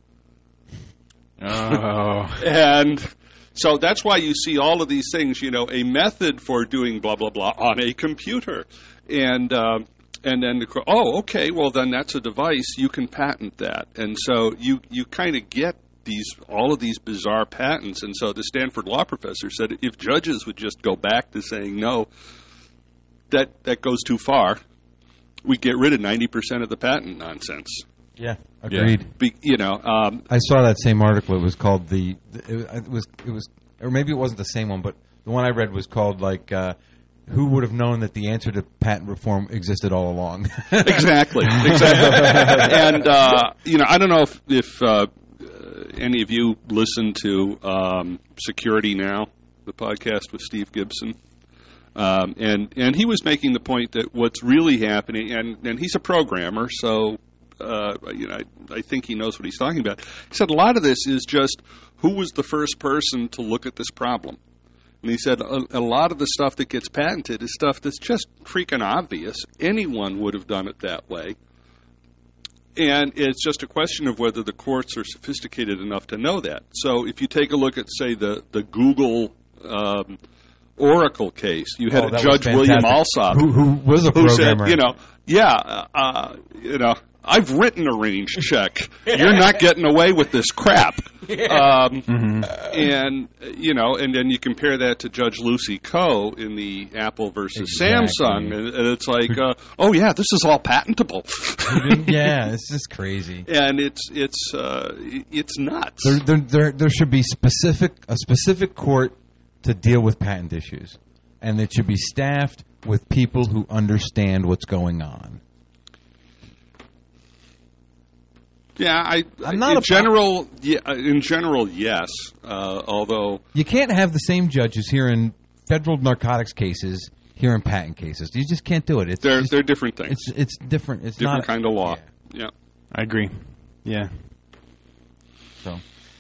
Oh. And so that's why you see all of these things, you know, a method for doing blah, blah, blah on a computer. And uh, and then, oh, okay, well, then that's a device. You can patent that. And so you, you kind of get these all of these bizarre patents. And so the Stanford law professor said if judges would just go back to saying, no, that that goes too far, we get rid of ninety percent of the patent nonsense. Yeah, agreed. Yeah. Be, you know, um, I saw that same article. It was called the. It was. It was, or maybe it wasn't the same one, but the one I read was called like, uh, "Who would have known that the answer to patent reform existed all along?" Exactly, exactly. And uh, you know, I don't know if if uh, any of you listen to um, Security Now, the podcast with Steve Gibson. Um, and and he was making the point that what's really happening, and, and he's a programmer, so uh, you know I, I think he knows what he's talking about. He said a lot of this is just who was the first person to look at this problem. And he said a, a lot of the stuff that gets patented is stuff that's just freaking obvious. Anyone would have done it that way. And it's just a question of whether the courts are sophisticated enough to know that. So if you take a look at, say, the, the Google um, Oracle case, you had Oh, a that Judge was William fantastic. Alsop Who, who was a who programmer. said, you know, yeah, uh, you know, I've written a range check. You're not getting away with this crap. Um, Mm-hmm. And, you know, and then you compare that to Judge Lucy Coe in the Apple versus Exactly. Samsung, and, and it's like, uh, oh, yeah, this is all patentable. Yeah, it's just crazy. And it's it's uh, it's nuts. There, there, there, there should be specific a specific court to deal with patent issues, and it should be staffed with people who understand what's going on. Yeah, I. I'm not in a- general. Yeah, in general, yes. Uh, although, You can't have the same judges here in federal narcotics cases here in patent cases. You just can't do it. It's they're just- they're different things. it's it's different. It's different not kind of law. Yeah. Yeah. I agree. Yeah. So,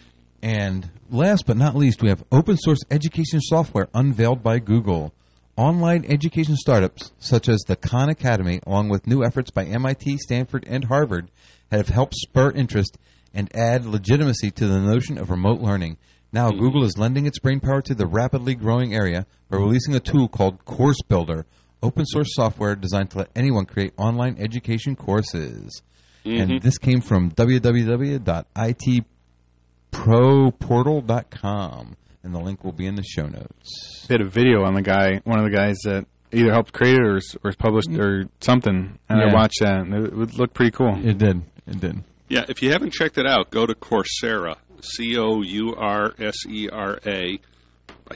and last but not least, we have open source education software unveiled by Google. Online education startups such as the Khan Academy, along with new efforts by M I T, Stanford, and Harvard, have helped spur interest and add legitimacy to the notion of remote learning. Now, Mm-hmm. Google is lending its brainpower to the rapidly growing area by releasing a tool called Course Builder, open source software designed to let anyone create online education courses. Mm-hmm. And this came from w w w dot i t pro portal dot com, and the link will be in the show notes. They had a video on the guy, one of the guys that either helped create it or, s- or published or something, and Yeah. I watched that, and it, it looked pretty cool. It did. It did. Yeah, if you haven't checked it out, go to Coursera, C O U R S E R A. I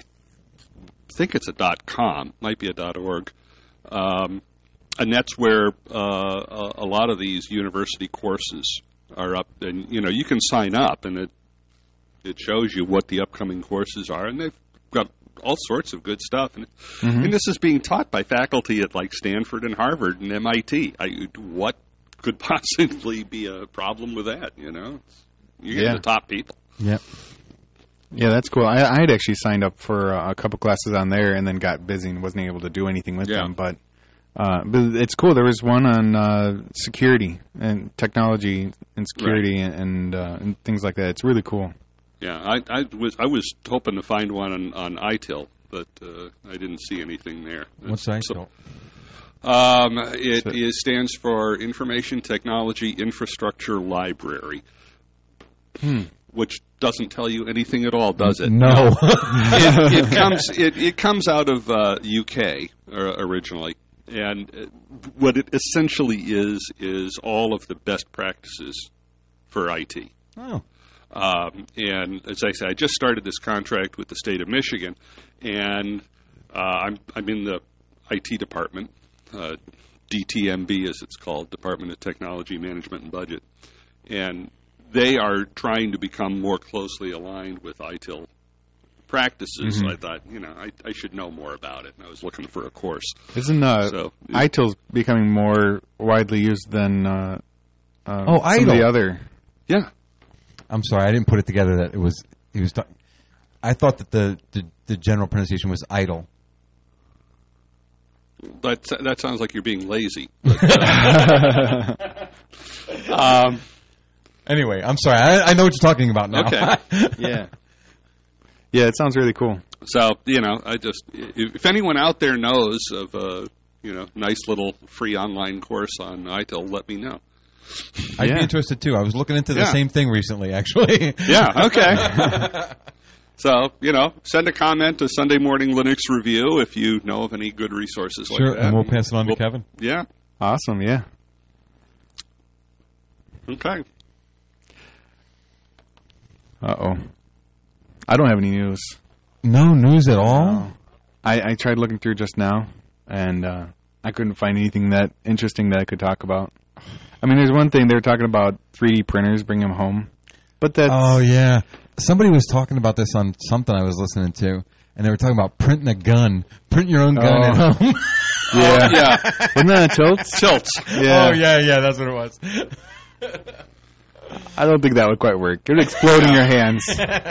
think it's a dot .com, might be a dot .org. Um, and that's where uh, a, a lot of these university courses are up. And, you know, you can sign up, and it it shows you what the upcoming courses are. And they've got all sorts of good stuff. And, Mm-hmm. and this is being taught by faculty at, like, Stanford and Harvard and M I T. I, what could possibly be a problem with that, you know? You're getting Yeah. the top people. Yep. Yeah, that's cool. I, I had actually signed up for uh, a couple classes on there, and then got busy and wasn't able to do anything with Yeah. them. But uh, but it's cool. There was one on uh, security and technology and security and and, uh, and things like that. It's really cool. Yeah, I, I was I was hoping to find one on, on I T I L, but uh, I didn't see anything there. What's that? So, um, it is, stands for Information Technology Infrastructure Library, Hmm. which doesn't tell you anything at all, does it? No. it, it comes it, it comes out of uh, U K uh, originally, and uh, what it essentially is is all of the best practices for I T. Oh. Um, and as I say, I just started this contract with the state of Michigan, and uh, I'm I'm in the I T department, uh, D T M B as it's called, Department of Technology Management and Budget, and they are trying to become more closely aligned with I T I L practices. So I thought, you know, I, I should know more about it, and I was looking for a course. Isn't uh, So- I T I L's becoming more widely used than uh, uh, Oh, some I T I L. of the other? Yeah. I'm sorry, I didn't put it together that it was he was talking. I thought that the, the the general pronunciation was idle. That that sounds like you're being lazy. But, uh, um, Anyway, I'm sorry. I, I know what you're talking about now. Okay. Yeah. Yeah, it sounds really cool. So, you know, I just, if if anyone out there knows of a, you know, nice little free online course on I T I L, let me know. I'd Yeah. be interested too. I was looking into the Yeah. same thing recently, actually. Yeah, okay. So, you know, send a comment to Sunday Morning Linux Review if you know of any good resources like Sure, that. and we'll pass it on We'll- to Kevin. Yeah, Awesome, yeah. okay. Uh-oh. I don't have any news. No news at all. No. I, I tried looking through just now, and uh, I couldn't find anything that interesting that I could talk about. I mean, there's one thing, they were talking about three D printers, bring them home. But that's... Oh yeah, somebody was talking about this on something I was listening to, and they were talking about printing a gun, print your own gun Oh. at home. Yeah. Yeah, Wasn't that a tilt? tilts. Yeah. Oh yeah, yeah, that's what it was. I don't think that would quite work. It would explode in your hands.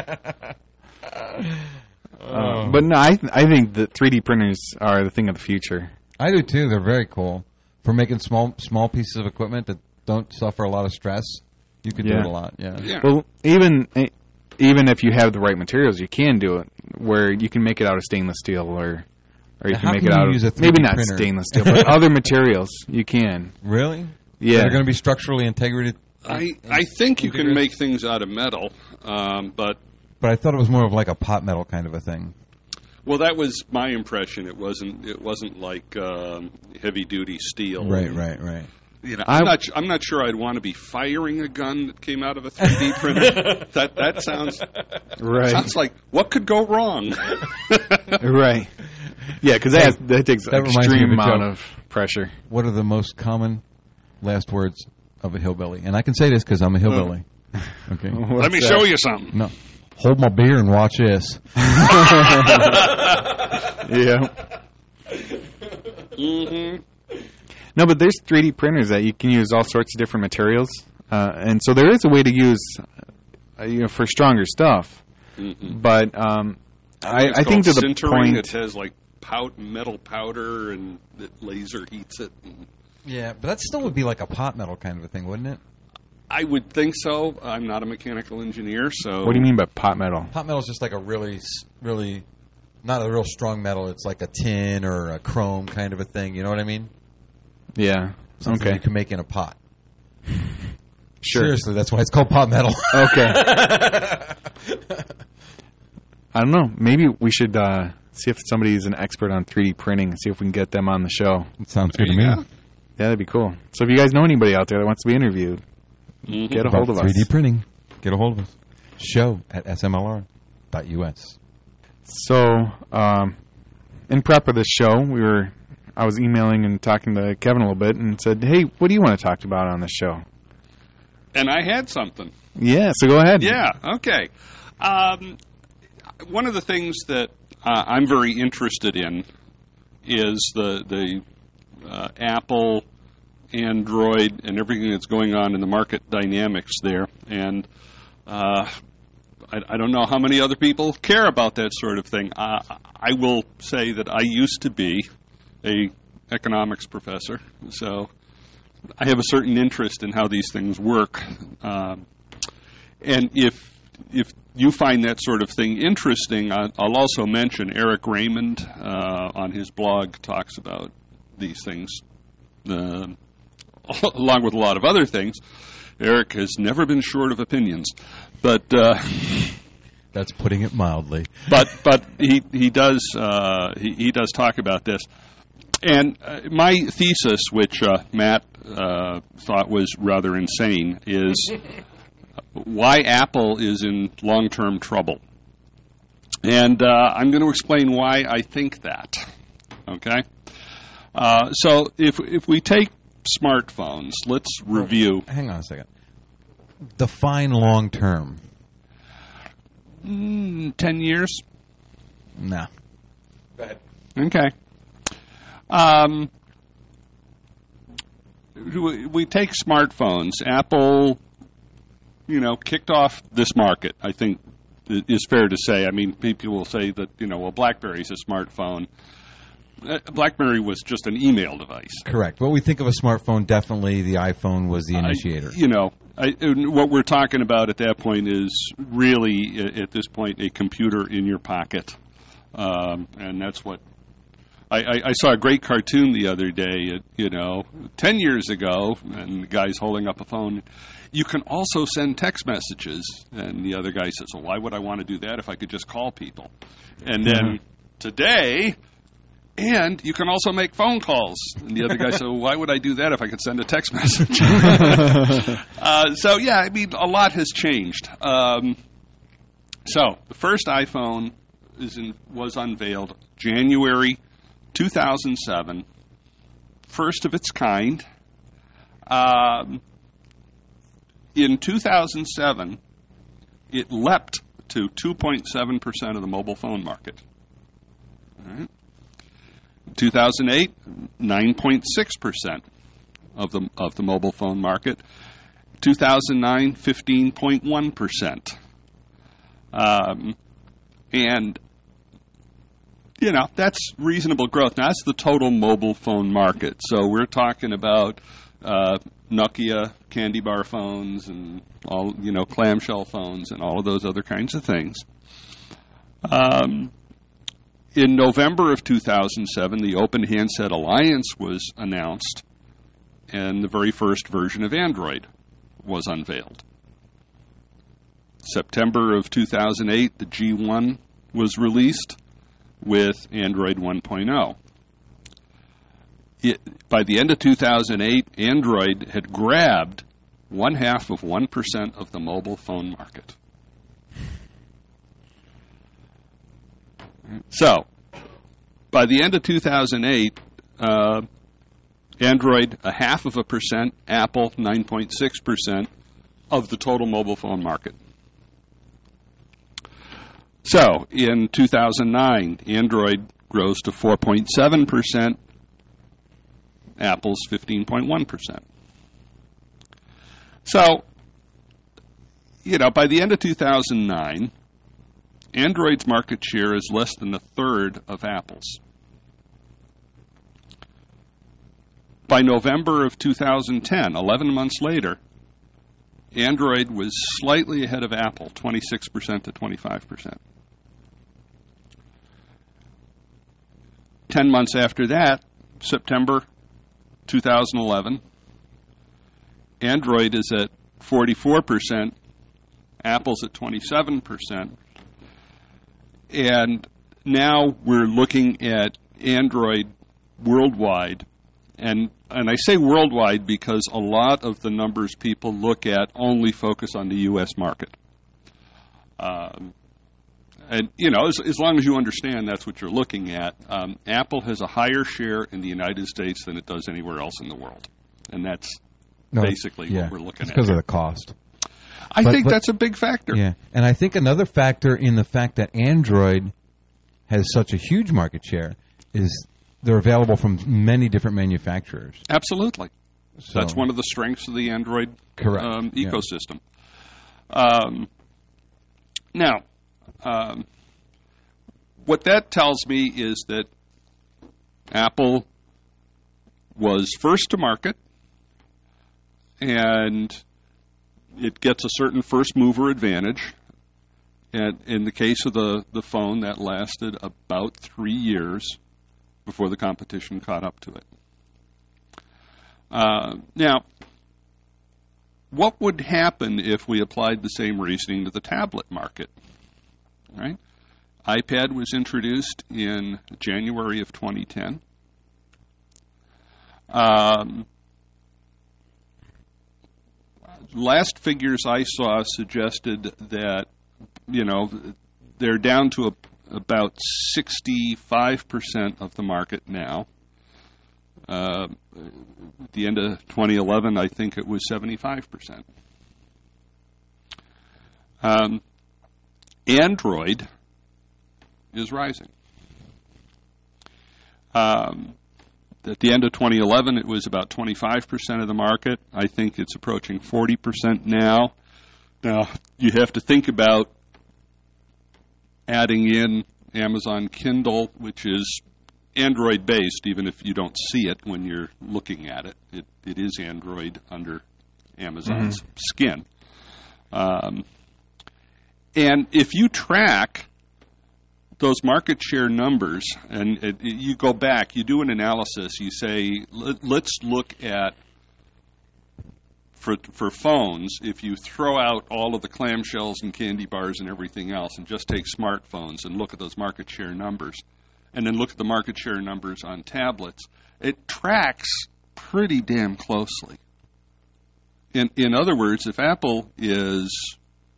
Uh, but no, I I think that three D printers are the thing of the future. I do too. They're very cool for making small small pieces of equipment that don't suffer a lot of stress, you could do Yeah. it a lot. Yeah. Yeah. Well, even even if you have the right materials, you can do it where you can make it out of stainless steel, or or you Now, can how make can it you out of use a three D maybe not printer? stainless steel, but other materials. You can. Really? Yeah. They're going to be structurally integrated. I, I think you can Integrated? make things out of metal, um, but But I thought it was more of like a pot metal kind of a thing. well, that was my impression. It wasn't. It wasn't like um, heavy duty steel. Right, right, right. You know, I- I'm not. I'm not sure I'd want to be firing a gun that came out of a three D printer. that that sounds Right. sounds like what could go wrong. Right. Yeah, because that, has- that takes That an reminds me extreme of a amount joke. of pressure. What are the most common last words of a hillbilly? And I can say this because I'm a hillbilly. Okay. Let me show you something. No. Hold my beer and watch this. Yeah. Mm-hmm. No, but there's three D printers that you can use all sorts of different materials, uh, and so there is a way to use, uh, you know, for stronger stuff. Mm-hmm. But um, I, It's I think to called the sintering. point. It has like pout metal powder and it laser heats it. And Yeah, but that still would be like a pot metal kind of a thing, wouldn't it? I would think so. I'm not a mechanical engineer, so What do you mean by pot metal? Pot metal is just like a really, s- really, not a real strong metal. It's like a tin or a chrome kind of a thing. You know what I mean? Yeah. Something Okay. you can make in a pot. Sure. Seriously, that's why it's called pot metal. Okay. I don't know. Maybe we should uh, see if somebody's an expert on three D printing and see if we can get them on the show. It sounds There good to you me. go. Yeah, that'd be cool. So if you guys know anybody out there that wants to be interviewed, Mhm. get a hold of us. three D printing. Get a hold of us. Show at s m l r dot u s. So, um, in prep of this show, we were, I was emailing and talking to Kevin a little bit and said, "Hey, what do you want to talk about on this show?" And I had something. Yeah, so go ahead. Yeah, okay. Um, one of the things that uh, I'm very interested in is the the uh, Apple, Android, and everything that's going on in the market dynamics there. And uh, I, I don't know how many other people care about that sort of thing. Uh, I will say that I used to be a economics professor, so I have a certain interest in how these things work. Um, and if if you find that sort of thing interesting, I, I'll also mention Eric Raymond uh, on his blog talks about these things, uh, along with a lot of other things. Eric has never been short of opinions, but uh, That's putting it mildly. but but he he does uh, he, he does talk about this. And uh, my thesis, which uh, Matt uh, thought was rather insane, is why Apple is in long-term trouble. And uh, I'm going to explain why I think that. Okay? Uh, so if if we take smartphones, let's review. Hang on a second. Define long term. Mm, ten years? No. Okay. Um, we, we take smartphones. Apple, you know, kicked off this market, I think it is fair to say. I mean, people will say that, you know, well, BlackBerry's a smartphone. Uh, BlackBerry was just an email device. Correct. What we think of a smartphone, definitely the iPhone was the initiator. I, you know, I, what we're talking about at that point is really, at this point, a computer in your pocket. Um, and that's what I, I, I saw a great cartoon the other day, it, you know, ten years ago, and the guy's holding up a phone. You can also send text messages. And the other guy says, well, why would I want to do that if I could just call people? And then today, and you can also make phone calls. And the other guy said, well, why would I do that if I could send a text message? uh, so, yeah, I mean, a lot has changed. Um, so the first iPhone is in, was unveiled January two thousand seven, first of its kind. Um, in two thousand seven, it leapt to two point seven percent of the mobile phone market. All right. two thousand eight, nine point six percent of the of the mobile phone market. two thousand nine, fifteen point one percent. Um, and you know, that's reasonable growth. Now, that's the total mobile phone market. So we're talking about uh, Nokia candy bar phones and all, you know, clamshell phones and all of those other kinds of things. Um, in November of two thousand seven, the Open Handset Alliance was announced, and the very first version of Android was unveiled. September of two thousand eight, the G one was released with Android one point oh. It, by the end of two thousand eight, Android had grabbed one half of one percent of the mobile phone market. So, by the end of two thousand eight, uh, Android a half of a percent, Apple nine point six percent of the total mobile phone market. So, in two thousand nine, Android grows to four point seven percent, Apple's fifteen point one percent. So, you know, by the end of two thousand nine, Android's market share is less than a third of Apple's. By November of two thousand ten, eleven months later, Android was slightly ahead of Apple, twenty-six percent to twenty-five percent. Ten months after that, September two thousand eleven, Android is at forty-four percent, Apple's at twenty-seven percent, and now we're looking at Android worldwide, and and I say worldwide because a lot of the numbers people look at only focus on the U S market. Um, and, you know, as, as long as you understand that's what you're looking at, um, Apple has a higher share in the United States than it does anywhere else in the world. And that's No, basically yeah, what we're looking it's at. because of the cost. I But- think but- that's a big factor. Yeah, and I think another factor in the fact that Android has such a huge market share is they're available from many different manufacturers. Absolutely. So, That's one of the strengths of the Android Correct. um, Yeah. ecosystem. Um, now, um, what that tells me is that Apple was first to market, and it gets a certain first mover advantage. And in the case of the, the phone, that lasted about three years before the competition caught up to it. Uh, now, what would happen if we applied the same reasoning to the tablet market? Right? iPad was introduced in January of twenty ten. Um, last figures I saw suggested that, you know, they're down to a, about sixty-five percent of the market now. Uh, at the end of twenty eleven, I think it was seventy-five percent. Um, Android is rising. Um, at the end of twenty eleven, it was about twenty-five percent of the market. I think it's approaching forty percent now. Now, you have to think about adding in Amazon Kindle, which is Android-based, even if you don't see it when you're looking at it. It, it is Android under Amazon's mm-hmm. skin. Um, and if you track those market share numbers, and it, you go back, you do an analysis, you say, Let, let's look at, for for phones, if you throw out all of the clamshells and candy bars and everything else and just take smartphones and look at those market share numbers, and then look at the market share numbers on tablets, it tracks pretty damn closely. In in other words, if Apple is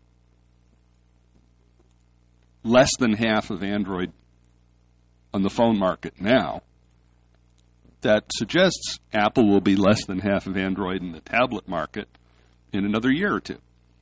less than half of Android on the phone market now, that suggests Apple will be less than half of Android in the tablet market in another year or two.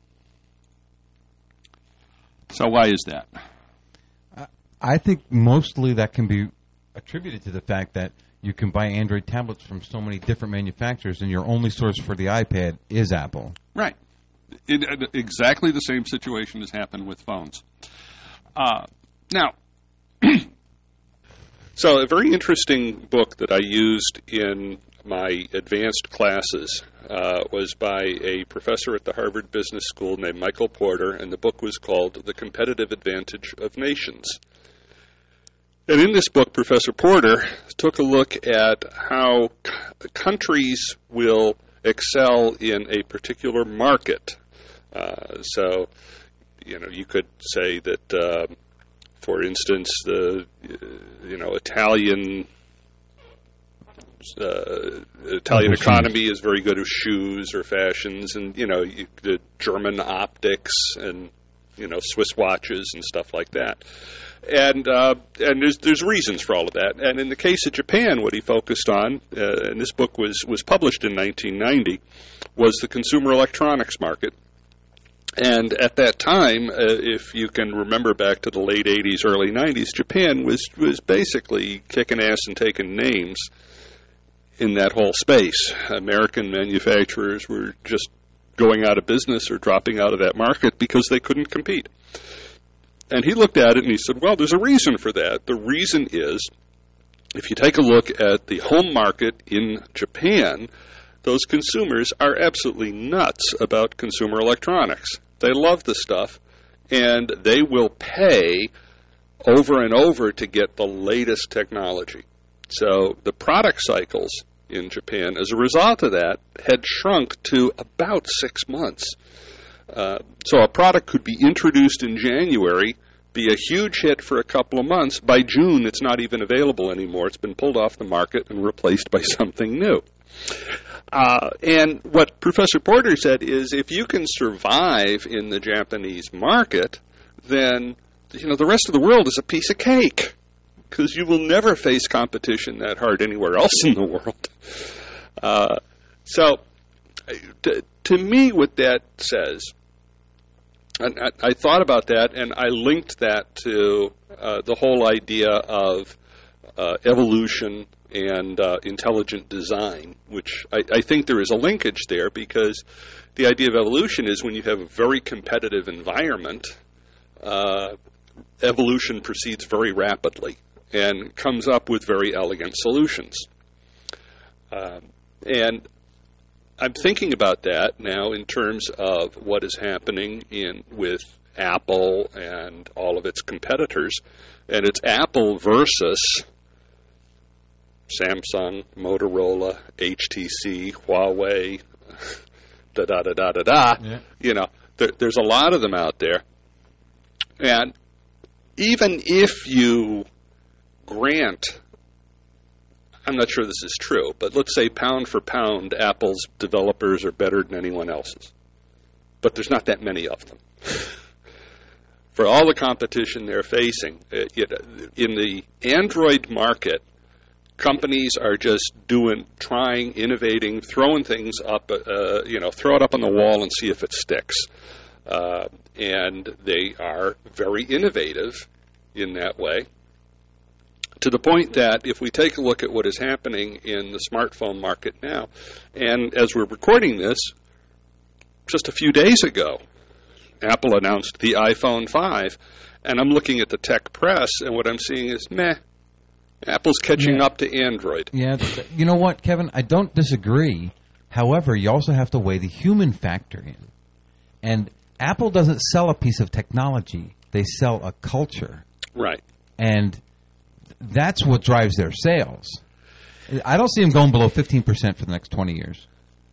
So why is that? I think mostly that can be attributed to the fact that you can buy Android tablets from so many different manufacturers, and your only source for the iPad is Apple. Right. It, it, exactly the same situation has happened with phones. Uh, now, so a very interesting book that I used in my advanced classes uh, was by a professor at the Harvard Business School named Michael Porter, and the book was called The Competitive Advantage of Nations. And in this book, Professor Porter took a look at how c- countries will excel in a particular market. Uh, so, you know, you could say that, uh, for instance, the, uh, you know, Italian... Uh, Italian economy is very good with shoes or fashions, and you know you, the German optics and you know Swiss watches and stuff like that. And uh, and there's there's reasons for all of that. And in the case of Japan, what he focused on, uh, and this book was was published in nineteen ninety, was the consumer electronics market. And at that time, uh, if you can remember back to the late eighties, early nineties, Japan was was basically kicking ass and taking names in that whole space. American manufacturers were just going out of business or dropping out of that market because they couldn't compete. And he looked at it and he said, well, there's a reason for that. The reason is, if you take a look at the home market in Japan, those consumers are absolutely nuts about consumer electronics. They love the stuff, and they will pay over and over to get the latest technology. So the product cycles in Japan, as a result of that, had shrunk to about six months. Uh, so a product could be introduced in January, be a huge hit for a couple of months. By June, it's not even available anymore. It's been pulled off the market and replaced by something new. Uh, and what Professor Porter said is, if you can survive in the Japanese market, then you know the rest of the world is a piece of cake, because you will never face competition that hard anywhere else in the world. Uh, so, to, to me, what that says, and I, I thought about that, and I linked that to uh, the whole idea of uh, evolution and uh, intelligent design, which I, I think there is a linkage there, because the idea of evolution is when you have a very competitive environment, uh, evolution proceeds very rapidly and comes up with very elegant solutions. Uh, and I'm thinking about that now in terms of what is happening in with Apple and all of its competitors. And it's Apple versus Samsung, Motorola, H T C, Huawei, da-da-da-da-da-da. Yeah. You know, there, there's a lot of them out there. And even if you grant, I'm not sure this is true, but let's say pound for pound, Apple's developers are better than anyone else's. But there's not that many of them. For all the competition they're facing, it, in the Android market, companies are just doing, trying, innovating, throwing things up, uh, you know, throw it up on the wall and see if it sticks. Uh, and they are very innovative in that way, to the point that if we take a look at what is happening in the smartphone market now, and as we're recording this, just a few days ago, Apple announced the iPhone five, and I'm looking at the tech press, and what I'm seeing is, meh, Apple's catching yeah. up to Android. Yeah, you know what, Kevin? I don't disagree. However, you also have to weigh the human factor in. And Apple doesn't sell a piece of technology. They sell a culture. Right. And that's what drives their sales. I don't see them going below fifteen percent for the next twenty years.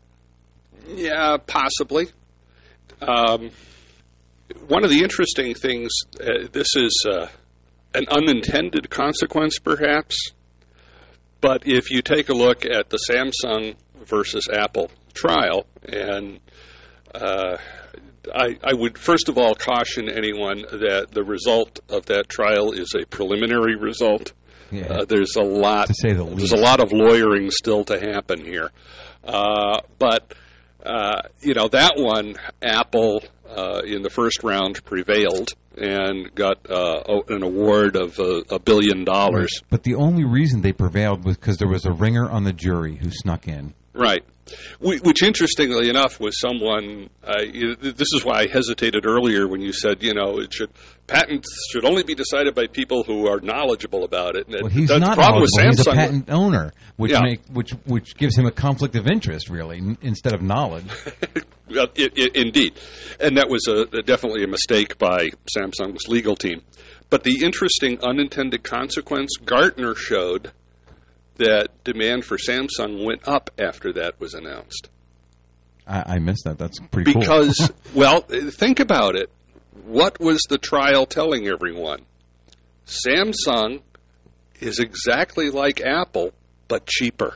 Yeah, possibly. Um, one of the interesting things, uh, this is uh, an unintended consequence perhaps, but if you take a look at the Samsung versus Apple trial, and uh, I, I would first of all caution anyone that the result of that trial is a preliminary result. Yeah. Uh, there's a lot. To say the least. There's a lot of lawyering still to happen here, uh, but uh, you know that one, Apple uh, in the first round prevailed and got uh, an award of a, a billion dollars. Right. But the only reason they prevailed was because there was a ringer on the jury who snuck in. Right. Which, interestingly enough, was someone. Uh, this is why I hesitated earlier when you said, you know, it should patents should only be decided by people who are knowledgeable about it. And well, he's the not problem with knowledgeable. He's a Samsung, patent owner, which Yeah. make which which gives him a conflict of interest, really, n- instead of knowledge. Well, it, it, indeed, and that was a, definitely a mistake by Samsung's legal team. But the interesting unintended consequence, Gartner showed that demand for Samsung went up after that was announced. I, I missed that. That's pretty cool. Because, well, think about it. What was the trial telling everyone? Samsung is exactly like Apple, but cheaper.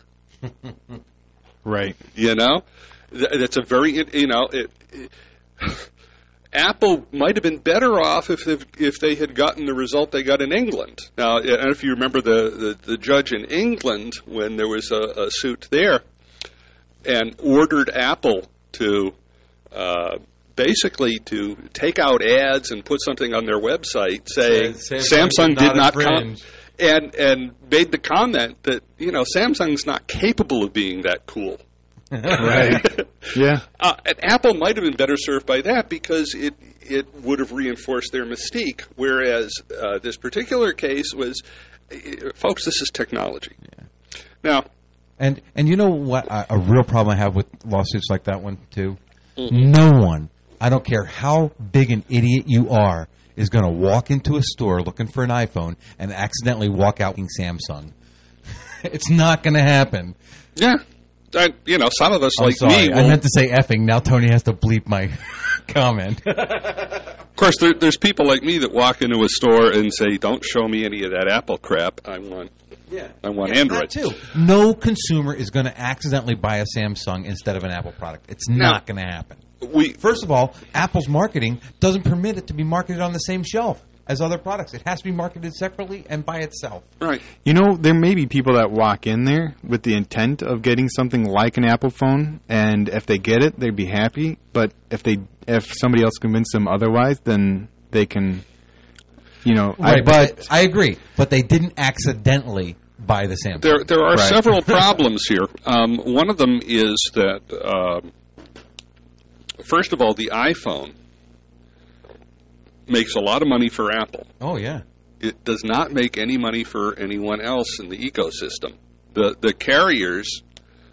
Right. You know? That's a very, you know, it, it, Apple might have been better off if if if they had gotten the result they got in England. Now, I don't know if you remember the, the, the judge in England when there was a, a suit there and ordered Apple to uh, basically to take out ads and put something on their website saying Samsung Samsung did did not not come. infringe. And, and made the comment that, you know, Samsung's not capable of being that cool. Right. Yeah. Uh, and Apple might have been better served by that because it it would have reinforced their mystique. Whereas uh, this particular case was, uh, folks, this is technology. Yeah. Now, And and you know what? A, a real problem I have with lawsuits like that one too. Mm-hmm. No one, I don't care how big an idiot you are, is going to walk into a store looking for an iPhone and accidentally walk out with Samsung. It's not going to happen. yeah, I, you know, some of us I'm like sorry. me. I will- meant to say effing. Now Tony has to bleep my comment. Of course, there, there's people like me that walk into a store and say, "Don't show me any of that Apple crap. I want, Yeah. I want Yeah, Android." that too. No consumer is going to accidentally buy a Samsung instead of an Apple product. It's not going to happen. We First of all, Apple's marketing doesn't permit it to be marketed on the same shelf as other products. It has to be marketed separately and by itself. right. You know, there may be people that walk in there with the intent of getting something like an Apple phone, and if they get it, they'd be happy. But if they, if somebody else convinced them otherwise, then they can, you know. I, Right, but I agree. But they didn't accidentally buy the Samsung. There, there are Right. several problems here. Um, one of them is that, um, first of all, the iPhone makes a lot of money for Apple. Oh, yeah. It does not make any money for anyone else in the ecosystem. The the carriers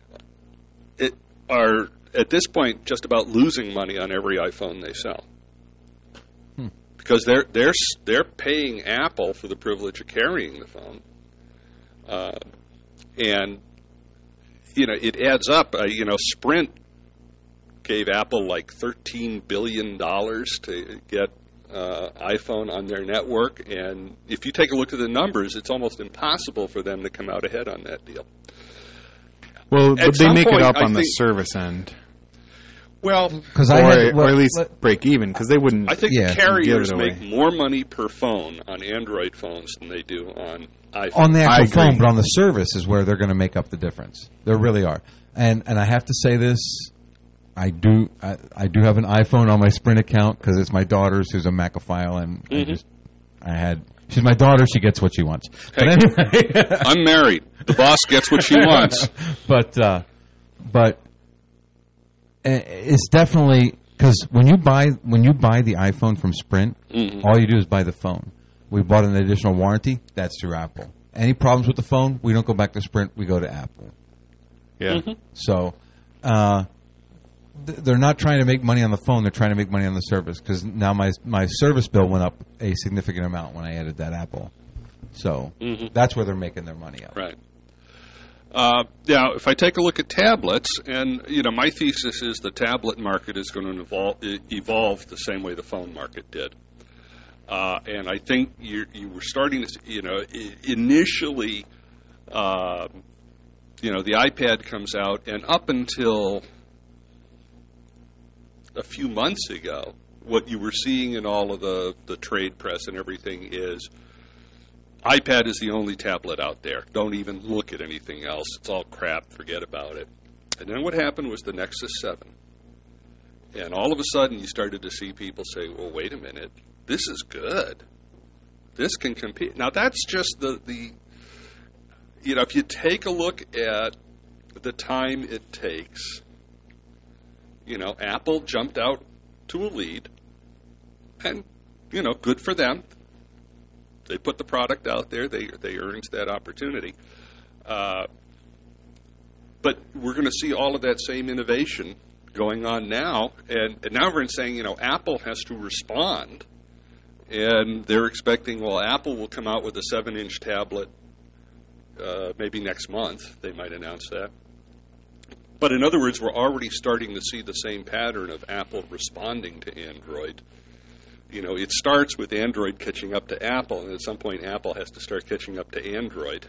it, are, at this point, just about losing money on every iPhone they sell. Hmm. Because they're, they're, they're paying Apple for the privilege of carrying the phone. Uh, and, you know, it adds up. Uh, you know, Sprint gave Apple like thirteen billion dollars to get uh, iPhone on their network. And if you take a look at the numbers, it's almost impossible for them to come out ahead on that deal. well, at but they some make point, it up I on the think- service end, Well, Because or, I had, well, or at least let- break even, because they wouldn't. I think Yeah. carriers Give it make away. more money per phone on Android phones than they do on iPhone. on the I actual agree. phone, but on the service is where they're going to make up the difference. They really are. And and I have to say this, I do I, I do have an iPhone on my Sprint account because it's my daughter's who's a Macophile, and I Mhm. just I had she's my daughter. She gets what she wants. But Hey. anyway, I'm married. The boss gets what she wants. but uh, but uh, it's definitely because when you buy when you buy the iPhone from Sprint, Mhm. all you do is buy the phone. We bought an additional warranty. That's through Apple. Any problems with the phone, we don't go back to Sprint. We go to Apple. Yeah. Mhm. So uh, th- they're not trying to make money on the phone. They're trying to make money on the service because now my my service bill went up a significant amount when I added that Apple. So Mhm. that's where they're making their money out. Right. Uh, now, if I take a look at tablets, and you know, my thesis is the tablet market is going to evolve, evolve the same way the phone market did. Uh, and I think you you were starting to, you know, i- initially, uh, you know, the iPad comes out, and up until a few months ago, what you were seeing in all of the, the trade press and everything is iPad is the only tablet out there. Don't even look at anything else. It's all crap. Forget about it. And then what happened was the Nexus seven. And all of a sudden you started to see people say, well, wait a minute. This is good. This can compete. Now, that's just the, the you know, if you take a look at the time it takes. You know, Apple jumped out to a lead, and, you know, good for them. They put the product out there. They they earned that opportunity. Uh, but we're going to see all of that same innovation going on now, and, and now everyone's saying, you know, Apple has to respond, and they're expecting, well, Apple will come out with a seven-inch tablet uh, maybe next month. They might announce that. But in other words, we're already starting to see the same pattern of Apple responding to Android. You know, it starts with Android catching up to Apple, and at some point Apple has to start catching up to Android.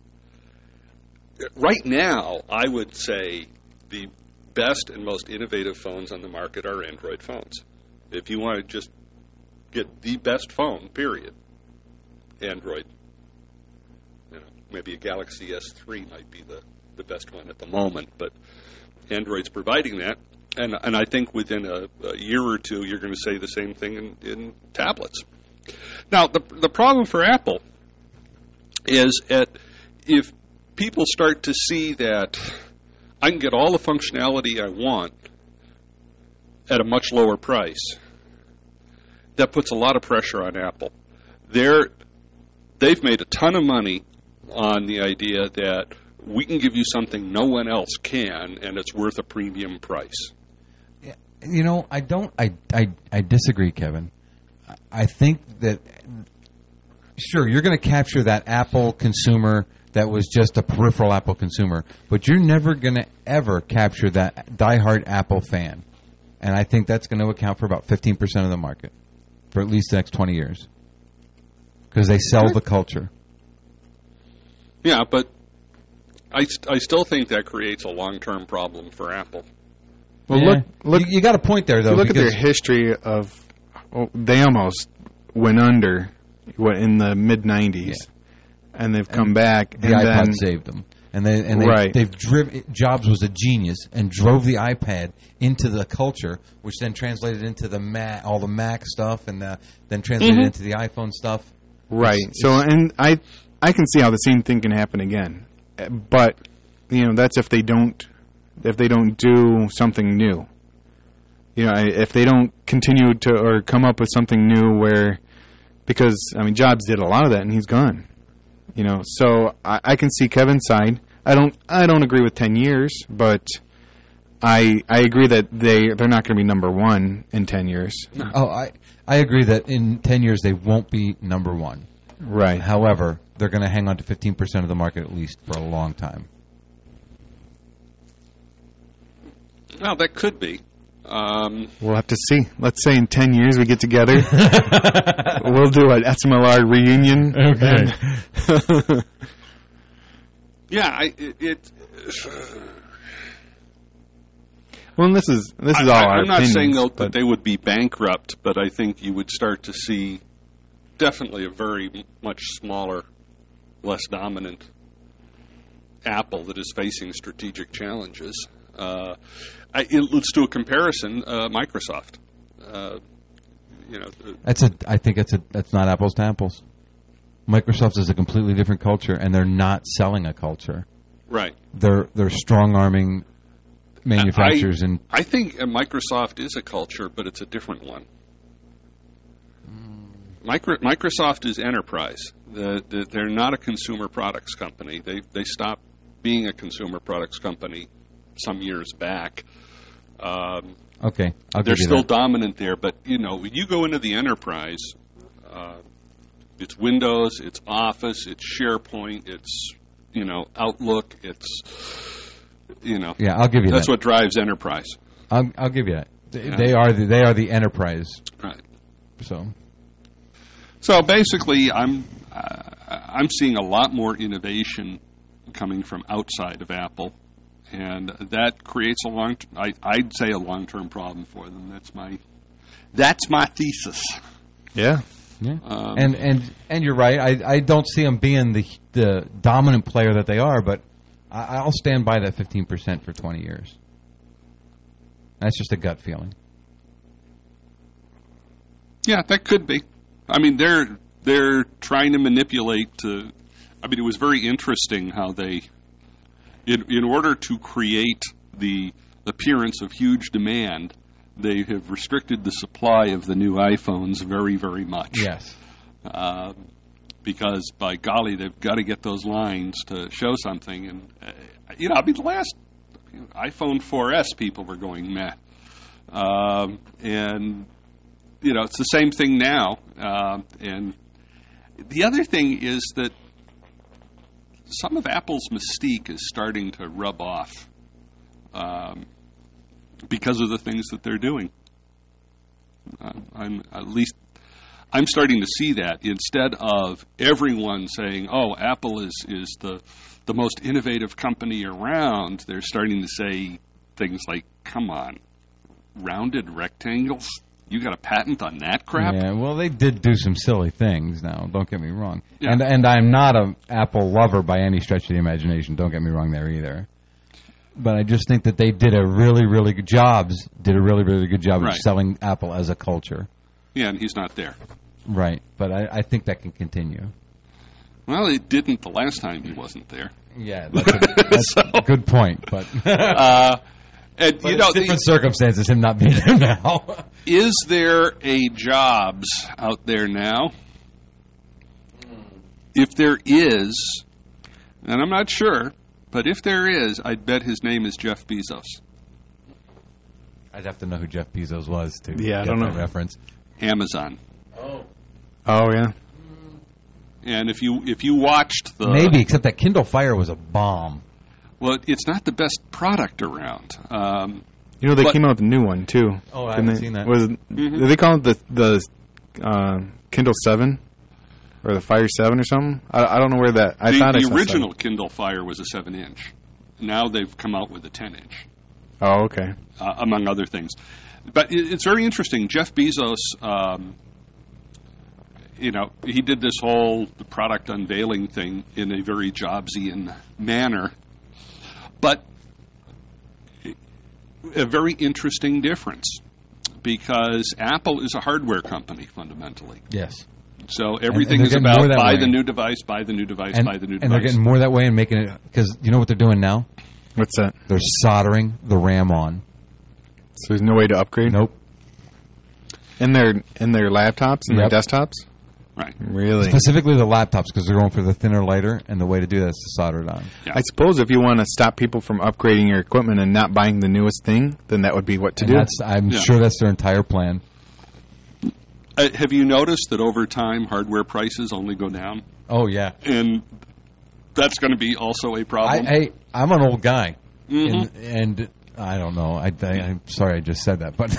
Right now, I would say the best and most innovative phones on the market are Android phones. If you want to just get the best phone, period, Android. You know, maybe a Galaxy S three might be the, the best one at the moment, but Android's providing that. And and I think within a, a year or two, you're going to say the same thing in, in tablets. Now, the the problem for Apple is at if people start to see that I can get all the functionality I want at a much lower price, that puts a lot of pressure on Apple. They're, they've made a ton of money on the idea that we can give you something no one else can, and it's worth a premium price. You know, I don't. I I, I disagree, Kevin. I think that sure you're going to capture that Apple consumer that was just a peripheral Apple consumer, but you're never going to ever capture that diehard Apple fan, and I think that's going to account for about fifteen percent of the market for at least the next twenty years because they sell the culture. Yeah, but I, st- I still think that creates a long-term problem for Apple. Well, yeah. look, look. You, you got a point there, though. You look at their history of, oh, they almost went under what in the mid nineties, yeah. and they've come and back. The and iPod then, saved them, and they and they, right. they've driven. Jobs was a genius and drove the iPad into the culture, which then translated into the Mac, all the Mac stuff, and the, then translated mm-hmm. into the iPhone stuff. Right. It's, so, it's, and I, I can see how the same thing can happen again, but you know that's if they don't. If they don't do something new, you know, if they don't continue to or come up with something new, where because I mean, Jobs did a lot of that, and he's gone, you know. So I, I can see Kevin's side. I don't, I don't agree with ten years, but I, I agree that they they're not going to be number one in ten years. Oh, I, I agree that in ten years they won't be number one. Right. However, they're going to hang on to fifteen percent of the market at least for a long time. Well, that could be. Um, we'll have to see. Let's say in ten years we get together. We'll do an S M L R reunion. Okay. yeah, I, it, it. Well, and this is this is I, all I, our I'm not opinions, saying though, but that they would be bankrupt, but I think you would start to see definitely a very much smaller, less dominant Apple that is facing strategic challenges. Uh, I, it, let's do a comparison. Uh, Microsoft, uh, you know, that's a. I think it's a. That's not apples to apples. Microsoft is a completely different culture, and they're not selling a culture. Right. They're they're strong arming manufacturers, I, and I think Microsoft is a culture, but it's a different one. Micro, Microsoft is enterprise. The, the, they're not a consumer products company. They they stopped being a consumer products company some years back. Um, okay, I'll they're give you still that. dominant there, but you know, when you go into the enterprise, uh, it's Windows, it's Office, it's SharePoint, it's you know Outlook, it's you know. Yeah, I'll give you that's that. what drives enterprise. I'll, I'll give you that. They, Yeah. they are the they are the enterprise. Right. So. So basically, I'm uh, I'm seeing a lot more innovation coming from outside of Apple, and that creates a long. I, I'd say a long-term problem for them. That's my that's my thesis. yeah, Yeah, Um, and and and you're right. I, I don't see them being the the dominant player that they are, but I, I'll stand by that fifteen percent for twenty years. That's just a gut feeling. Yeah, that could be. I mean, they're they're trying to manipulate. To, I mean, it was very interesting how they, in, in order to create the appearance of huge demand, they have restricted the supply of the new iPhones very, very much. Yes. Uh, because, by golly, they've got to get those lines to show something. And, uh, you know, I mean, the last you know, iPhone four S, people were going meh. Um, and, you know, it's the same thing now. Uh, and the other thing is that some of Apple's mystique is starting to rub off um, because of the things that they're doing. Uh, I'm at least I'm starting to see that instead of everyone saying, "Oh, Apple is is the the most innovative company around." They're starting to say things like, "Come on, rounded rectangles? You got a patent on that crap?" Yeah, well, they did do some silly things now, don't get me wrong. Yeah. And and I'm not an Apple lover by any stretch of the imagination, don't get me wrong there either. But I just think that they did a really, really good job, did a really, really good job Right. of selling Apple as a culture. Yeah, and he's not there. Right, but I, I think that can continue. Well, it didn't the last time he wasn't there. Yeah, that's a, that's So- a good point. But, Uh, and but you know, it's different the- circumstances, him not being there now. is there a Jobs out there now? If there is, and I'm not sure, but if there is, I'd bet his name is Jeff Bezos. I'd have to know who Jeff Bezos was to Yeah, I get don't that know. reference. Amazon. Oh, yeah. And if you if you watched the Maybe, except that Kindle Fire was a bomb. well, it's not the best product around. Um, You know, they But- came out with a new one, too. Oh, I Didn't haven't they? seen that. Was it, Mhm. Did they call it the, the uh, Kindle seven? Or the Fire seven or something? I, I don't know where that... I the thought I the saw original seven. Kindle Fire was a seven inch. Now they've come out with a ten inch. Oh, okay. Uh, among other things. But it, it's very interesting. Jeff Bezos, um, you know, he did this whole product unveiling thing in a very Jobsian manner. But a very interesting difference because Apple is a hardware company fundamentally. Yes. So everything they're is getting more about that buy way. the new device, buy the new device, And, buy the new and they're device. getting more that way and making it, because you know what they're doing now? What's that? They're soldering the RAM on. So there's no way to upgrade? Nope. In their in their laptops and Yep. their desktops? Right. Really? Specifically the laptops, because they're going for the thinner, lighter, and the way to do that is to solder it on. Yeah. I suppose if you want to stop people from upgrading your equipment and not buying the newest thing, then that would be what to And do. that's, I'm Yeah. sure that's their entire plan. Uh, have you noticed that over time hardware prices only go down? Oh, yeah. And that's going to be also a I, problem. I, I'm an old guy. Mhm. And, and I don't know. I, I, I'm sorry I just said that. But,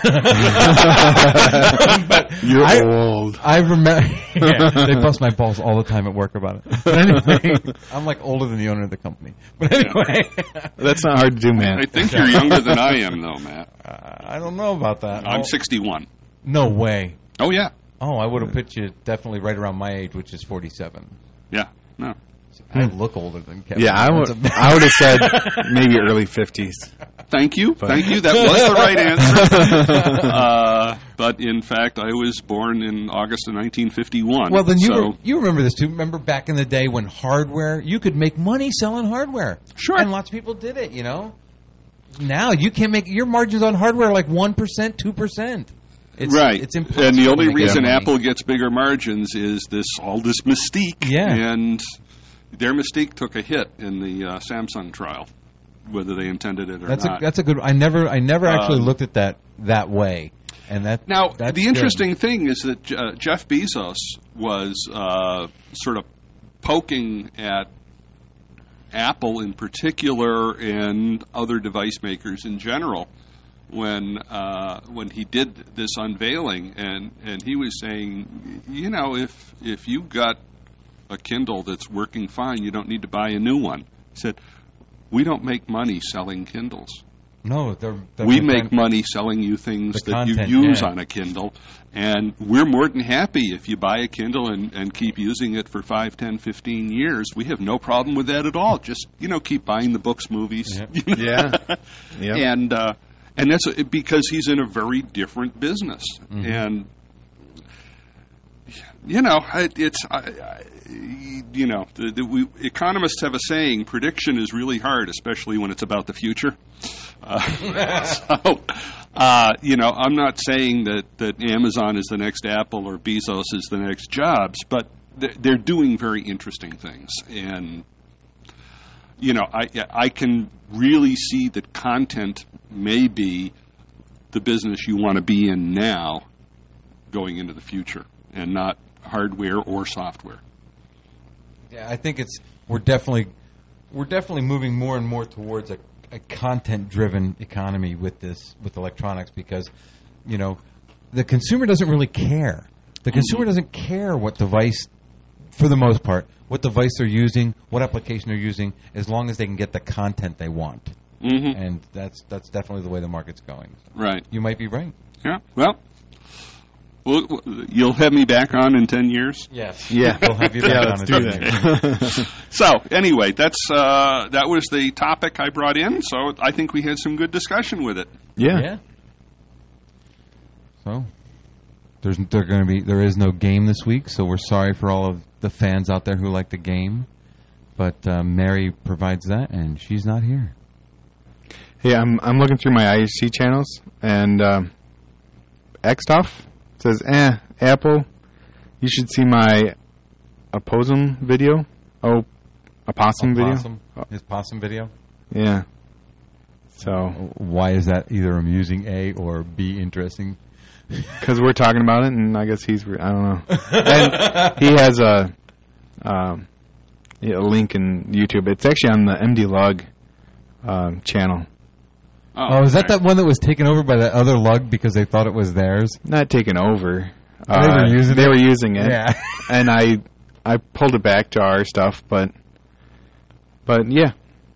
but You're I, old. I remember. Yeah, they bust my balls all the time at work about it. But anyway, I'm like older than the owner of the company. But anyway, That's not hard to do, man. I think you're younger than I am, though, Matt. I don't know about that. I'm Oh, sixty-one. No way. Oh, yeah. Oh, I would have put you definitely right around my age, which is forty-seven. Yeah. No. I look older than Kevin. Yeah, I would. That's a- I would have said maybe early fifties. Thank you. Thank you. That was the right answer. uh, but, in fact, I was born in August of nineteen fifty-one. Well, then you so, re- you remember this too. Remember back in the day when hardware, you could make money selling hardware. Sure. And lots of people did it, you know. Now you can't make your margins on hardware are like one percent, two percent. It's, right. It's impossible. And the to only make reason money. Apple gets bigger margins is this all this mystique. Yeah. And their mystique took a hit in the uh, Samsung trial, whether they intended it or That's a not. that's a good. I never I never actually Um, looked at that that way. And that Now, that's the good. interesting thing is that uh, Jeff Bezos was uh, sort of poking at Apple in particular and other device makers in general when uh, when he did this unveiling, and, and he was saying, you know, if if you got a Kindle that's working fine, you don't need to buy a new one. He said, we don't make money selling Kindles. No, they're, they're We they're- make money selling you things The that content, you use yeah. on a Kindle, and we're more than happy if you buy a Kindle and, and keep using it for five, ten, fifteen years. We have no problem with that at all. Just, you know, keep buying the books, movies. Yeah. you know? Yeah. Yep. And uh, and that's because he's in a very different business. Mm-hmm. And you know, it, it's, I, I, you know, the, the, we, economists have a saying, prediction is really hard, especially when it's about the future. Uh, so, uh, you know, I'm not saying that, that Amazon is the next Apple or Bezos is the next Jobs, but they're, they're doing very interesting things. And, you know, I, I can really see that content may be the business you want to be in now going into the future, and not hardware or software. Yeah, I think it's we're definitely we're definitely moving more and more towards a, a content-driven economy with this with electronics, because you know the consumer doesn't really care. The consumer doesn't care what device, for the most part, what device they're using, what application they're using, as long as they can get the content they want. Mm-hmm. And that's that's definitely the way the market's going. Right. You might be right. Yeah. Well. Well, you'll have me back on in ten years? Yes. Yeah. We'll have you back Yeah, on let's in do ten that. years. So, anyway, that's uh, that was the topic I brought in, so I think we had some good discussion with it. Yeah. Yeah. So, there's there going to be there is no game this week, so we're sorry for all of the fans out there who like the game, but uh, Mary provides that, and she's not here. Hey, I'm I'm looking through my I H C channels, and um, X stuff says, eh, Apple, you should see my opossum video. Oh, opossum video. Possum, his possum video. Yeah. So, Why is that either amusing, A, or B, interesting? because we're talking about it, and I guess he's, re- I don't know. And he has a, um, yeah, a link in YouTube. It's actually on the M D Lug um, channel. Oh, is that that one that was taken over by that other lug because they thought it was theirs? Not taken over. They were using they it? were using it. Yeah. And I I pulled it back to our stuff, but but yeah.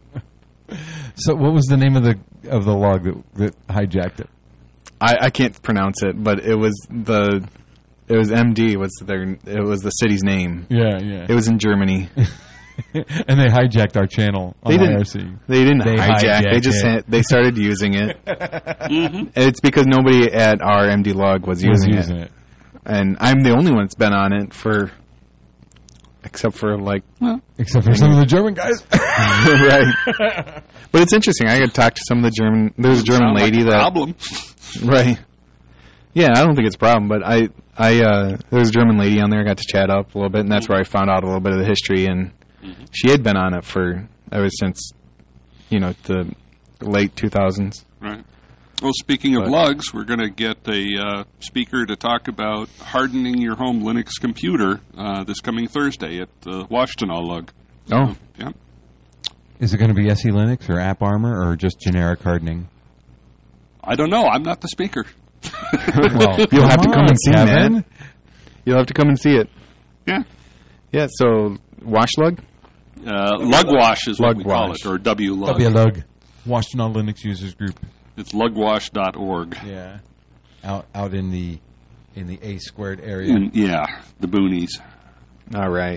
So what was the name of the of the log that, that hijacked it? I, I can't pronounce it, but it was the it was M D was their it was the city's name. Yeah, yeah. It was in Germany. And they hijacked our channel on They didn't. I R C. They didn't They hijack. They hijacked just it. had, they started using it. Mm-hmm. It's because nobody at our M D Log was Was using, using it. it. And I'm the only one that's been on it for, except for like, Well, Except for some of the German guys. right. But it's interesting. I got to talk to some of the German. There's a German sound like lady a that problem. right. Yeah, I don't think it's a problem, but I, I, uh, there was a German lady on there. I got to chat up a little bit, and that's where I found out a little bit of the history. And Mm-hmm. she had been on it for ever since, you know, the late two thousands. Right. Well, speaking of But- lugs, we're going to get a uh, speaker to talk about hardening your home Linux computer uh, this coming Thursday at the Washtenaw Lug. Oh, Yeah. Is it going to be S E Linux or AppArmor or just generic hardening? I don't know. I'm not the speaker. Well, you'll have to come on, and see Kevin. that. You'll have to come and see it. Yeah. Yeah. So Washlug. Uh, Lugwash is what we call Lugwash. it, or W Lug. W Lug. Washtenaw Linux Users Group. It's lugwash dot org. Yeah. Out out in the in the A squared area. Mm, yeah, the boonies. All right.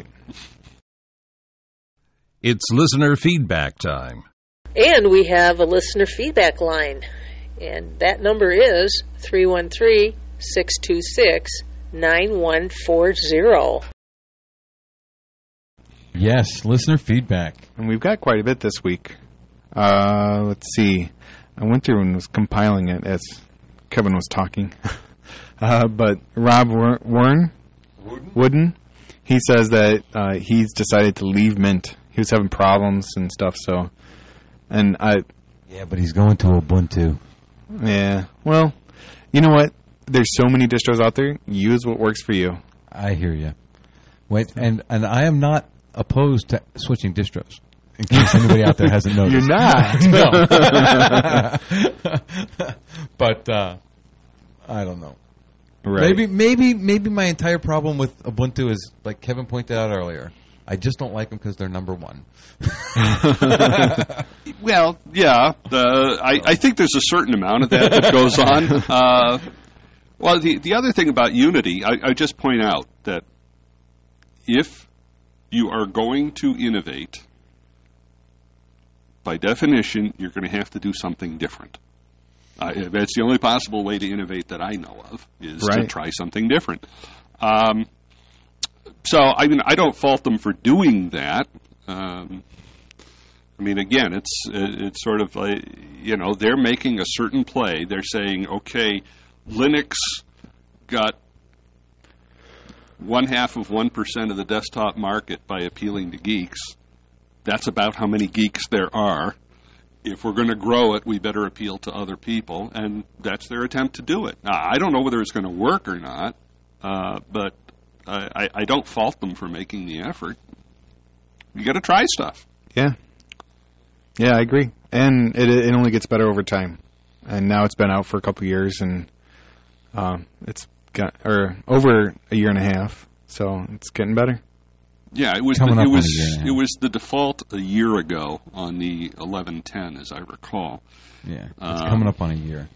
It's listener feedback time. And we have a listener feedback line. And that number is three one three, six two six, nine one four zero. Yes, listener feedback. And we've got quite a bit this week. Uh, let's see. I went through and was compiling it as Kevin was talking. uh, but Rob Wor- Warren, Wooden? Wooden, he says that uh, he's decided to leave Mint. He was having problems and stuff. So, and I, Yeah, but he's going to Ubuntu. yeah. Well, you know what? There's so many distros out there. Use what works for you. I hear you. Wait, and and I am not opposed to switching distros. In case anybody out there hasn't noticed, You're not. no. But uh, I don't know. Right. Maybe, maybe, maybe my entire problem with Ubuntu is, like Kevin pointed out earlier, I just don't like them because they're number one. Well, yeah. The, I, I think there's a certain amount of that that goes on. Uh, well, the, the other thing about Unity, I, I just point out that if you are going to innovate, by definition, you're going to have to do something different. Uh, that's the only possible way to innovate that I know of, is to Right. try something different. Um, so, I mean, I don't fault them for doing that. Um, I mean, again, it's it's sort of like, you know, they're making a certain play. They're saying, okay, Linux got one half of one percent of the desktop market by appealing to geeks. That's about how many geeks there are. If we're going to grow it, we better appeal to other people, and that's their attempt to do it. Now, I don't know whether it's going to work or not, uh, but I, I don't fault them for making the effort. You got to try stuff. Yeah. Yeah, I agree. And it it only gets better over time. And now it's been out for a couple of years, and um, it's got or over a year and a half, so it's getting better. Yeah, it was the, it was it was the default a year ago on the eleven ten, as I recall. Yeah, it's um, coming up on a year.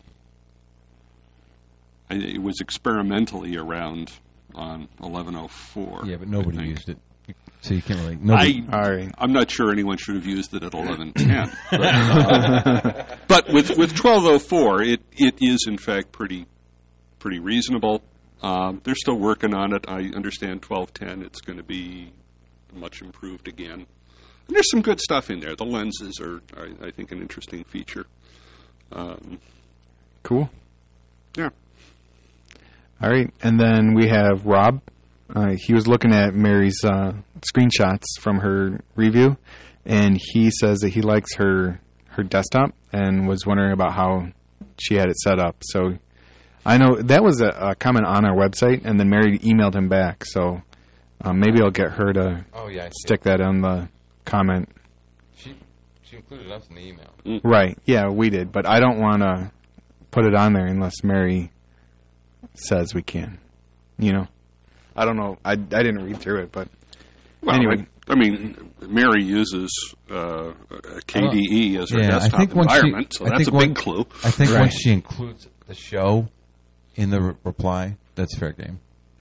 I, it was experimentally around on eleven oh four. Yeah, but nobody used it, so you can't really. Nobody. I, All right. I'm not sure anyone should have used it at eleven ten. but, uh, but with with twelve oh four, it it is in fact pretty pretty reasonable. Um, they're still working on it. I understand twelve ten. It's going to be much improved again. And there's some good stuff in there. The lenses are, are I think, an interesting feature. Um, cool. Yeah. All right. And then we have Rob. Uh, he was looking at Mary's uh, screenshots from her review, and he says that he likes her, her desktop and was wondering about how she had it set up. So I know that was a, a comment on our website, and then Mary emailed him back. So Um, maybe I'll get her to oh, yeah, stick that on the comment. She she included us in the email. Mm. Right. Yeah, we did. But I don't want to put it on there unless Mary says we can. You know? I don't know. I, I didn't read through it, but well, anyway. I, I mean, Mary uses uh, K D E as her yeah, desktop I think environment, she, so I that's a think big when, clue. I think right. once she includes the show in the re- reply, that's fair game.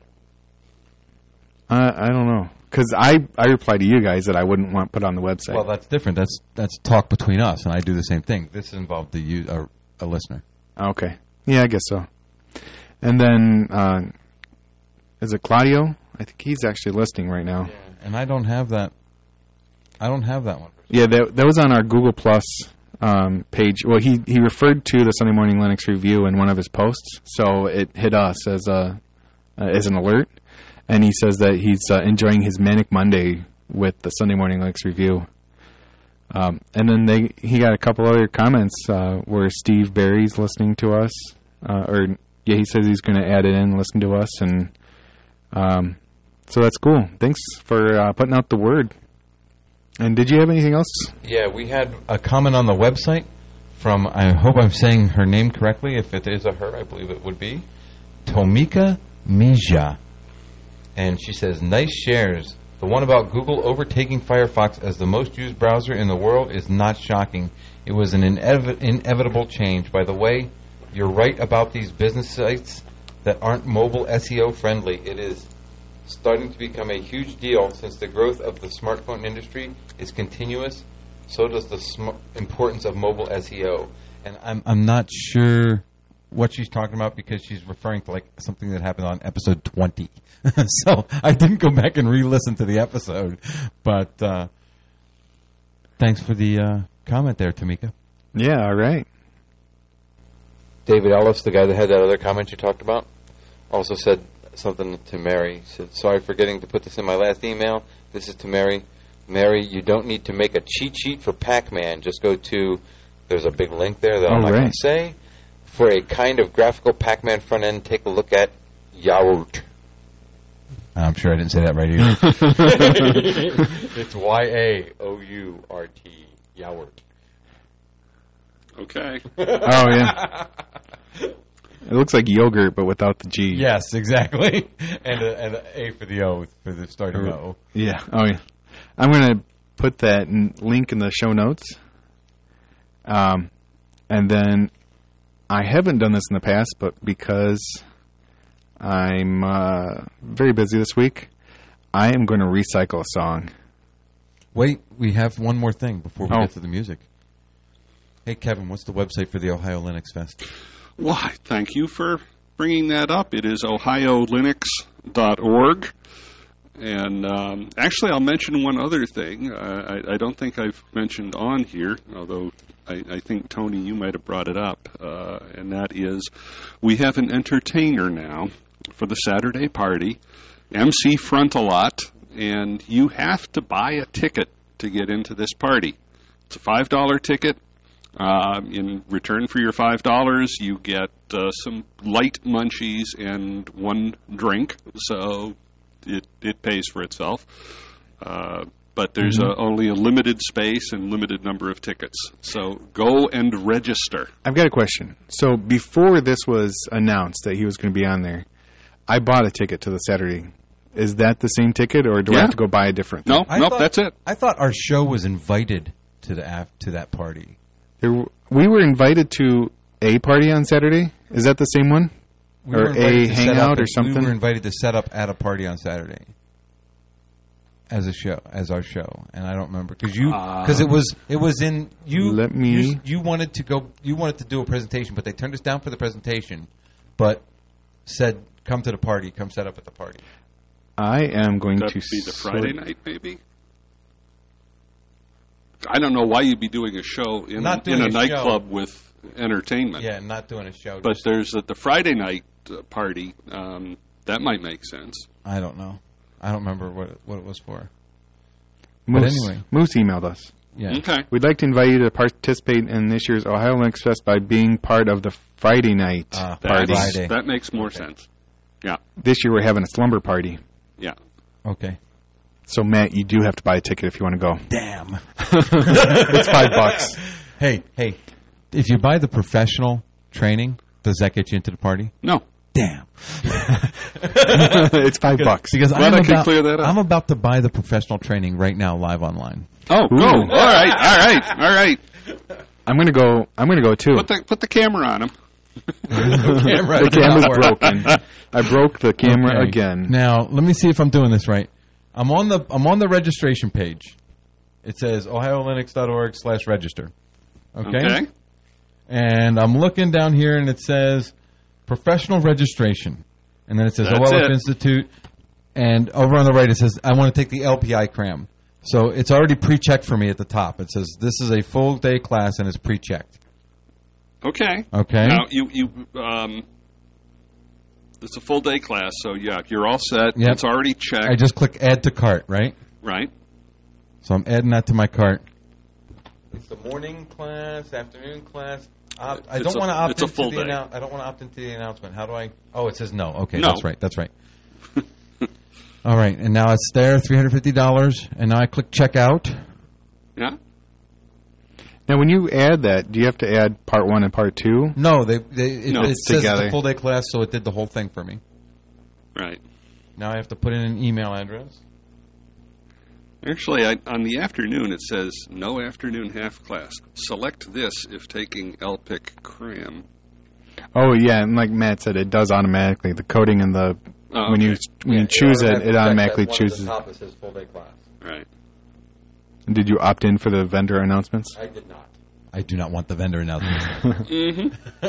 Uh, I don't know. Because I, I replied to you guys that I wouldn't want put on the website. Well, that's different. That's that's talk between us, and I do the same thing. This involved the u- a, a listener. Okay. Yeah, I guess so. And then, uh, is it Claudio? I think he's actually listing right now. Yeah. And I don't have that. I don't have that one. Yeah, that, that was on our Google Plus um, page. Well, he, he referred to the Sunday Morning Linux Review in one of his posts, so it hit us as a uh, as an alert. And he says that he's uh, enjoying his Manic Monday with the Sunday Morning Linux Review. Um, and then they he got a couple other comments uh, where Steve Barry's listening to us, uh, or yeah, he says he's going to add it in, listen to us, and um, so that's cool. Thanks for uh, putting out the word. And did you have anything else? Yeah, we had a comment on the website from, I hope I'm saying her name correctly. If it is a her, I believe it would be Tomika Mija. And she says, nice shares. The one about Google overtaking Firefox as the most used browser in the world is not shocking. It was an inev- inevitable change. By the way, you're right about these business sites that aren't mobile S E O friendly. It is starting to become a huge deal since the growth of the smartphone industry is continuous. So does the sm- importance of mobile S E O. And I'm I'm not sure what she's talking about because she's referring to like something that happened on episode twenty. So I didn't go back and re-listen to the episode, but uh, thanks for the uh, comment there, Tamika. Yeah, all right. David Ellis, the guy that had that other comment you talked about, also said something to Mary. He said, sorry for getting to put this in my last email. This is to Mary. Mary, you don't need to make a cheat sheet for Pac-Man. Just go to, there's a big link there that I'm oh, not right. going to say. For a kind of graphical Pac-Man front end, take a look at Yaourt. I'm sure I didn't say that right either. It's Y A O U R T, Yaourt. Okay. Oh, yeah. It looks like yogurt, but without the G. Yes, exactly. And a, and a A for the O, for the starting O. Yeah. Oh, yeah. I'm going to put that in, link in the show notes. Um, and then I haven't done this in the past, but because I'm uh, very busy this week, I am going to recycle a song. Wait, we have one more thing before we Oh. get to the music. Hey, Kevin, what's the website for the Ohio Linux Fest? Why, thank you for bringing that up. It is ohio linux dot org. And um, actually, I'll mention one other thing. Uh, I, I don't think I've mentioned on here, although I, I think, Tony, you might have brought it up, uh, and that is we have an entertainer now for the Saturday party, M C Frontalot, and you have to buy a ticket to get into this party. It's a five dollar ticket. Uh, in return for your five dollars, you get uh, some light munchies and one drink, so it, it pays for itself. Uh, but there's Mm-hmm. a, only a limited space and limited number of tickets. So go and register. I've got a question. So before this was announced that he was going to be on there, I bought a ticket to the Saturday. Is that the same ticket, or do I Yeah. have to go buy a different thing? No, I nope, thought- that's it. I thought our show was invited to the af- to that party. There, w- we were invited to a party on Saturday. Is that the same one? We Or were invited a to set hangout up or at- something? We were invited to set up at a party on Saturday as a show, as our show, and I don't remember because you because it was it was in you. Let me- You, you wanted to go. You wanted to do a presentation, but they turned us down for the presentation, but said, "Come to the party. Come set up at the party." I am going That to would be the sort- Friday night, maybe? I don't know why you'd be doing a show in, Not doing in a, a nightclub with entertainment. Yeah, not doing a show. But just- there's a, the Friday night uh, party. Um, that might make sense. I don't know. I don't remember what it, what it was for. Moose, anyway. Moose emailed us. Yeah. Okay. We'd like to invite you to participate in this year's Ohio Linux Fest by being part of the Friday night Ah, party. That's- Friday. That makes more sense. Yeah. This year we're having a slumber party. Yeah. Okay. So, Matt, you do have to buy a ticket if you want to go. Damn. It's five bucks. Hey, hey. If you buy the professional training, does that get you into the party? No. Damn. It's five bucks. Because Glad I'm I could about, clear that up. I'm about to buy the professional training right now, live online. Oh, go. All right. All right. All right. I'm gonna go. I'm gonna go too. Put the put the camera on him. Camera The camera's broken. I broke the camera Okay. again. Now, let me see if I'm doing this right. I'm on the I'm on the registration page. It says ohio linux dot org slash register. Okay? Okay. And I'm looking down here and it says professional registration. And then it says That's O L F it. Institute. And over on the right it says I want to take the L P I cram. So it's already pre-checked for me at the top. It says this is a full day class and it's pre-checked. Okay. Okay. Now you you um. It's a full day class, so yeah, you're all set. Yep. It's already checked. I just click add to cart, right? right. So I'm adding that to my cart. It's the morning class, afternoon class. Opt, I It's don't a- want to opt it's a into full the day. annou- I don't want to opt into the announcement. How do I? Oh, it says no. Okay, No. that's right. That's right. All right, and now it's there, three hundred fifty dollars, and now I click checkout. Yeah. Now, when you add that, do you have to add part one and part two? No, they, they it, No. it It's says it's together. a full day class, so it did the whole thing for me. Right. Now I have to put in an email address. Actually, I, on the afternoon it says no afternoon half class. Select this if taking L P I C cram. Oh yeah, and like Matt said, it does automatically. The coding and the Oh, when you okay. when you choose it, it automatically chooses. Top it says full day class. Right. Did you opt in for the vendor announcements? I did not. I do not want the vendor announcement. Mm-hmm.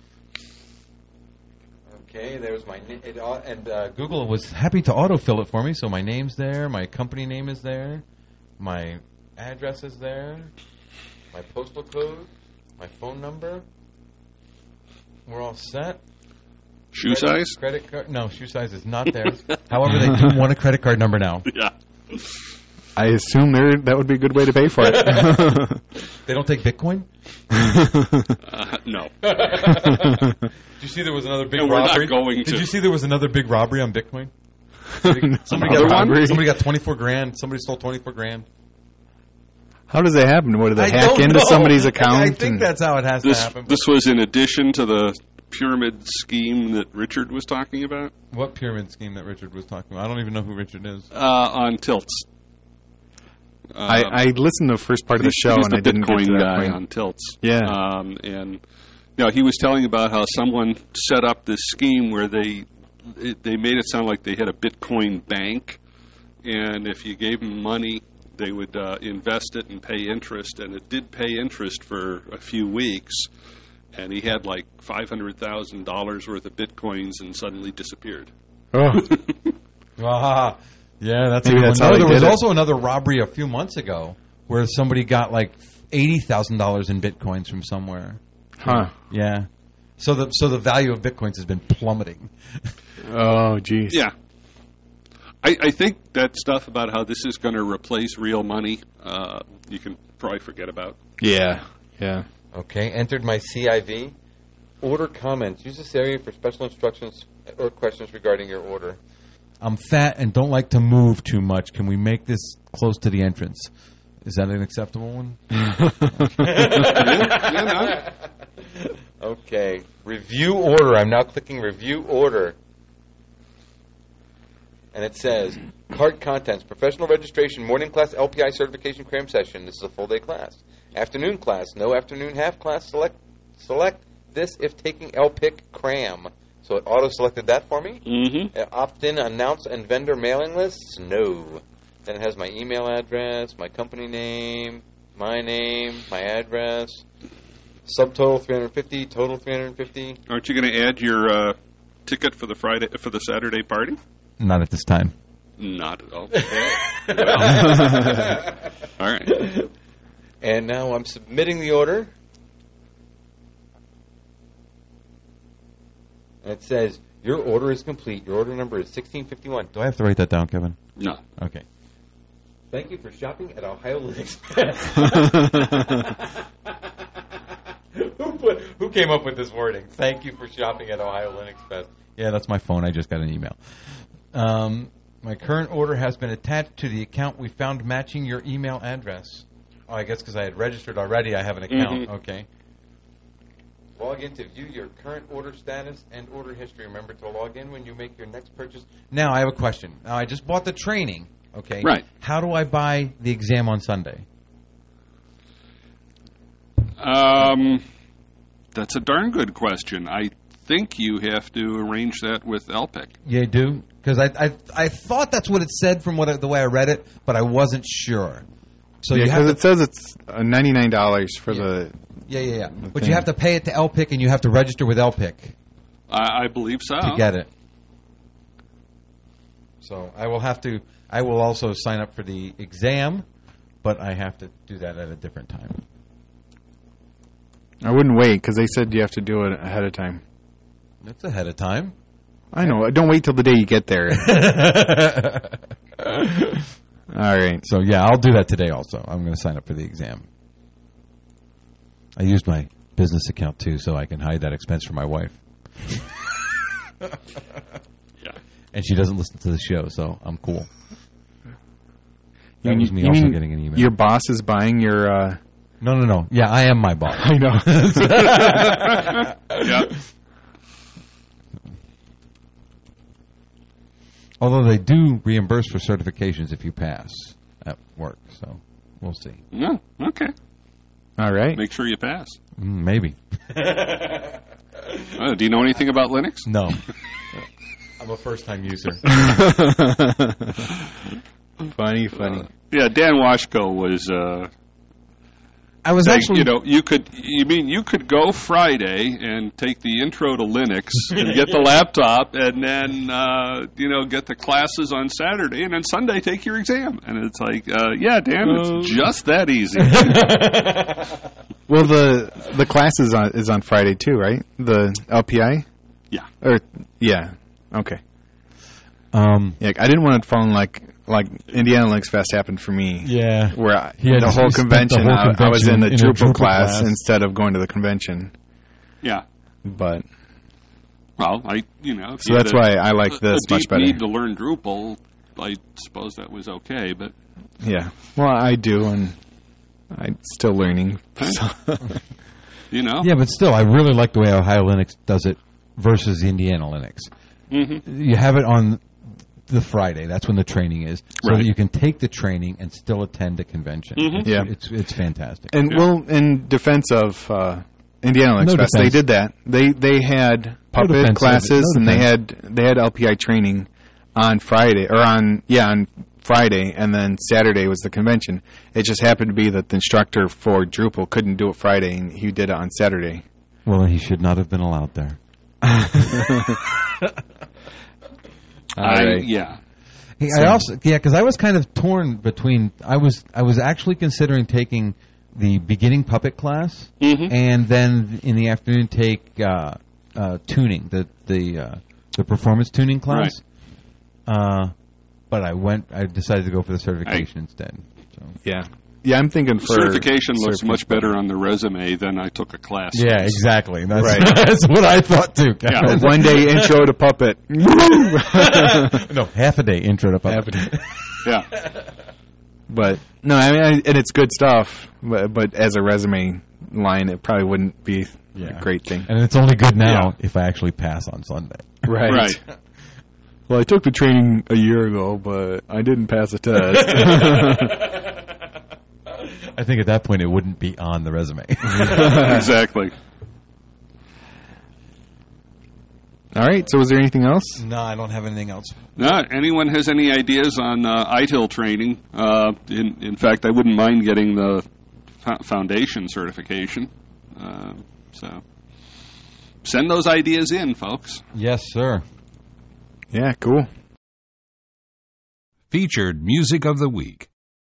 Okay, there's my na- it, all- and uh, Google was happy to autofill it for me, so my name's there, my company name is there, my address is there, my postal code, my phone number. We're all set. Shoe Credit- size? Credit card? No, shoe size is not there. However, they do want a credit card number now. Yeah. I assume there that would be a good way to pay for it. They don't take Bitcoin? Uh, no. Did you see there was another big And we're not robbery? going Did to. you see there was another big robbery on Bitcoin? Somebody, somebody Another got one? somebody got twenty-four grand. Somebody stole twenty-four grand. How does that happen? What do they I hack don't into know. somebody's I- account? I think and- that's how it has This to happen. this was in addition to the pyramid scheme that Richard was talking about What pyramid scheme that Richard was talking about? I don't even know who Richard is. uh, on Tilts. I, I listened to the first part of the He's- show he's and the I didn't get Bitcoin to that guy point. on Tilts. Yeah. Um, and you know, he was telling about how someone set up this scheme where they it, they made it sound like they had a Bitcoin bank, and if you gave them money, they would uh, invest it and pay interest, and it did pay interest for a few weeks. And he had like five hundred thousand dollars worth of bitcoins, and suddenly disappeared. Oh, Ah, Yeah, that's Maybe a good that's one. how No, they there was did it. also another robbery a few months ago where somebody got like eighty thousand dollars in bitcoins from somewhere. Huh. Yeah. So the so the value of bitcoins has been plummeting. Oh, geez. Yeah. I, I think that stuff about how this is going to replace real money, uh, you can probably forget about. Yeah. Yeah. Okay, entered my C I V. Order comments. Use this area for special instructions or questions regarding your order. I'm fat and don't like to move too much. Can we make this close to the entrance? Is that an acceptable one? You know? Okay, review order. I'm now clicking review order. And it says, cart contents, professional registration, morning class L P I certification cram session. This is a full day class. Afternoon class, no afternoon half class. Select select this if taking L P I C cram. So it auto-selected that for me. Mm-hmm. Uh, opt-in, announce, and vendor mailing lists? No. Then it has my email address, my company name, my name, my address. Subtotal three hundred fifty, total three hundred fifty. Aren't you going to add your uh, ticket for the Friday for the Saturday party? Not at this time. Not at all. Well, all right. And now I'm submitting the order. And it says, your order is complete. Your order number is sixteen fifty-one. Do I have to write that down, Kevin? No. Okay. Thank you for shopping at Ohio Linux Fest. who, put, who came up with this wording? Thank you for shopping at Ohio Linux Fest. Yeah, that's my phone. I just got an email. Um, my current order has been attached to the account we found matching your email address. Oh, I guess because I had registered already, I have an account. Mhm. Okay. Log in to view your current order status and order history. Remember to log in when you make your next purchase. Now, I have a question. Now, I just bought the training. Okay. Right. How do I buy the exam on Sunday? Um, that's a darn good question. I think you have to arrange that with L P I C. You do? Because I, I I thought that's what it said from what I, the way I read it, but I wasn't sure. So Yeah, you have because to, it says it's uh, ninety-nine dollars for Yeah. the... yeah, yeah, yeah. But thing. you have to pay it to L P I C, and you have to register with L P I C I, I believe so. to get it. So I will have to. I will also sign up for the exam, but I have to do that at a different time. I wouldn't wait, because they said you have to do it ahead of time. That's ahead of time. I know. Don't wait till the day you get there. All right. So yeah, I'll do that today. Also, I'm going to sign up for the exam. I used my business account too, so I can hide that expense from my wife. Yeah. And she doesn't listen to the show, so I'm cool. That You, was me you also mean getting an email. your boss is buying your... Uh... No, no, no. Yeah, I am my boss. I know. Yeah. Although they do reimburse for certifications if you pass at work, so we'll see. No. Okay. All right. Make sure you pass. Mm, maybe. Uh, do you know anything about Linux? No. I'm a first-time user. Funny, funny. Yeah, Dan Washko was. Uh, I was saying, actually... you know, you could. You mean you could go Friday and take the intro to Linux and get the laptop, and then uh, you know get the classes on Saturday, and then Sunday take your exam. And it's like, uh, yeah, Dan, it's just that easy. Well, the the class is on, is on Friday, too, right? The L P I? Yeah. Or, yeah. Okay. Um, Yeah, I didn't want to fall in like... Like Indiana Linux Fest happened for me. yeah. Where I, He had the to whole spend convention, the whole I, I was in the convention in a Drupal, Drupal class, class. instead of going to the convention. Yeah. But Well, I you know. If so you had that's a- why I like a- this a much deep better. need to learn Drupal, I suppose that was okay, but Yeah. Well, I do, and I'm still learning. So. you know. Yeah, but still, I really like the way Ohio Linux does it versus Indiana Linux. Mm-hmm. You have it on the Friday. That's when the training is, so Right. that you can take the training and still attend the convention. Mhm. It's, Yeah. it's it's fantastic. And Yeah. well, in defense of uh, Indiana Linux No Fest, defense. they did that. They they had puppet defense, classes, no and they defense. had they had L P I training on Friday or on yeah on Friday, and then Saturday was the convention. It just happened to be that the instructor for Drupal couldn't do it Friday, and he did it on Saturday. Well, he should not have been allowed there. All I, right. Yeah. Hey, So- I also yeah, because I was kind of torn between. I was I was actually considering taking the beginning puppet class, Mhm. and then in the afternoon take uh, uh, tuning the the uh, the performance tuning class. Uh, but I went. I decided to go for the certification instead. So. Yeah. Yeah, I'm thinking for... Certification looks certification. much better on the resume than I took a class. Yeah, exactly. That's, Right. that's what I thought too. Yeah. One day intro to puppet. No, half a day intro to puppet. Half a day. Yeah. But no, I mean, I, and it's good stuff. But, but as a resume line, it probably wouldn't be Yeah. a great thing. And it's only good now Yeah. if I actually pass on Sunday. Right. Right. Well, I took the training a year ago, but I didn't pass a test. I think at that point it wouldn't be on the resume. Exactly. All right. So, was there anything else? No, I don't have anything else. Now, anyone has any ideas on uh, I T I L training? Uh, in, in fact, I wouldn't mind getting the fo- foundation certification. Uh, so send those ideas in, folks. Yes, sir. Yeah. Cool. Featured Music of the Week.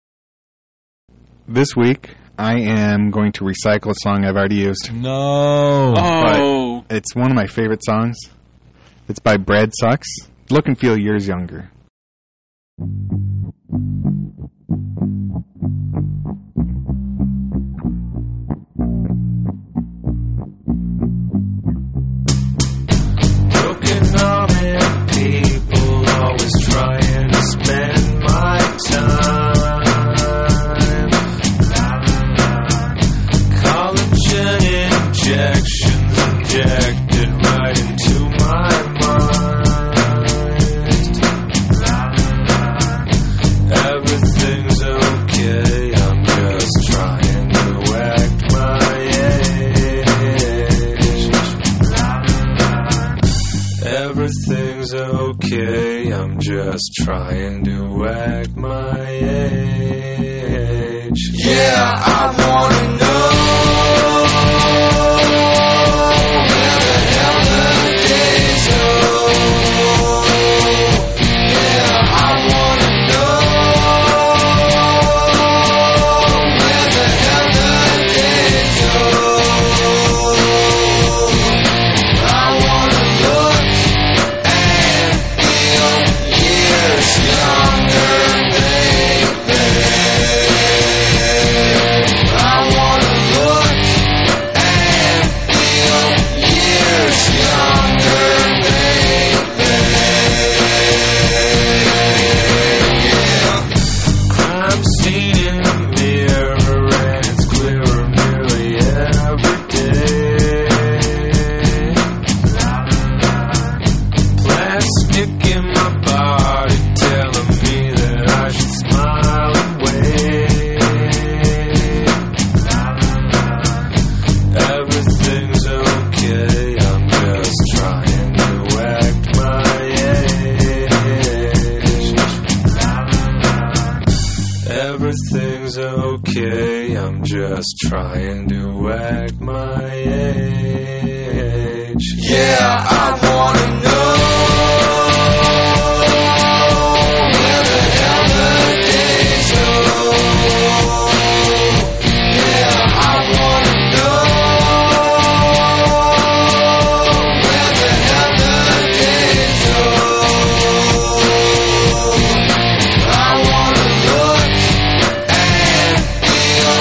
This week, I am going to recycle a song I've already used. No. Oh, It's one of my favorite songs. It's by Brad Sucks. Look and feel years younger. Broken hearted people always trying to spend my time. Collagen injections injected right into my mind. Everything's okay, I'm just trying to act my age. Everything's okay, I'm just trying to act my age. Yeah, I wanna know where the hell the days go. Yeah, I wanna know where the hell the days go. I wanna look and feel years younger, baby. I wanna look and feel years younger, baby. Yeah. Crime scene in the mirror and it's clearer nearly every day. Plastic in my body telling me that I should smile away. Everything's okay, I'm just trying to act my age. Everything's okay, I'm just trying to act my age. Yeah, I wanna know where the hell the days go. Yeah, I wanna know where the hell the days go. I wanna look and feel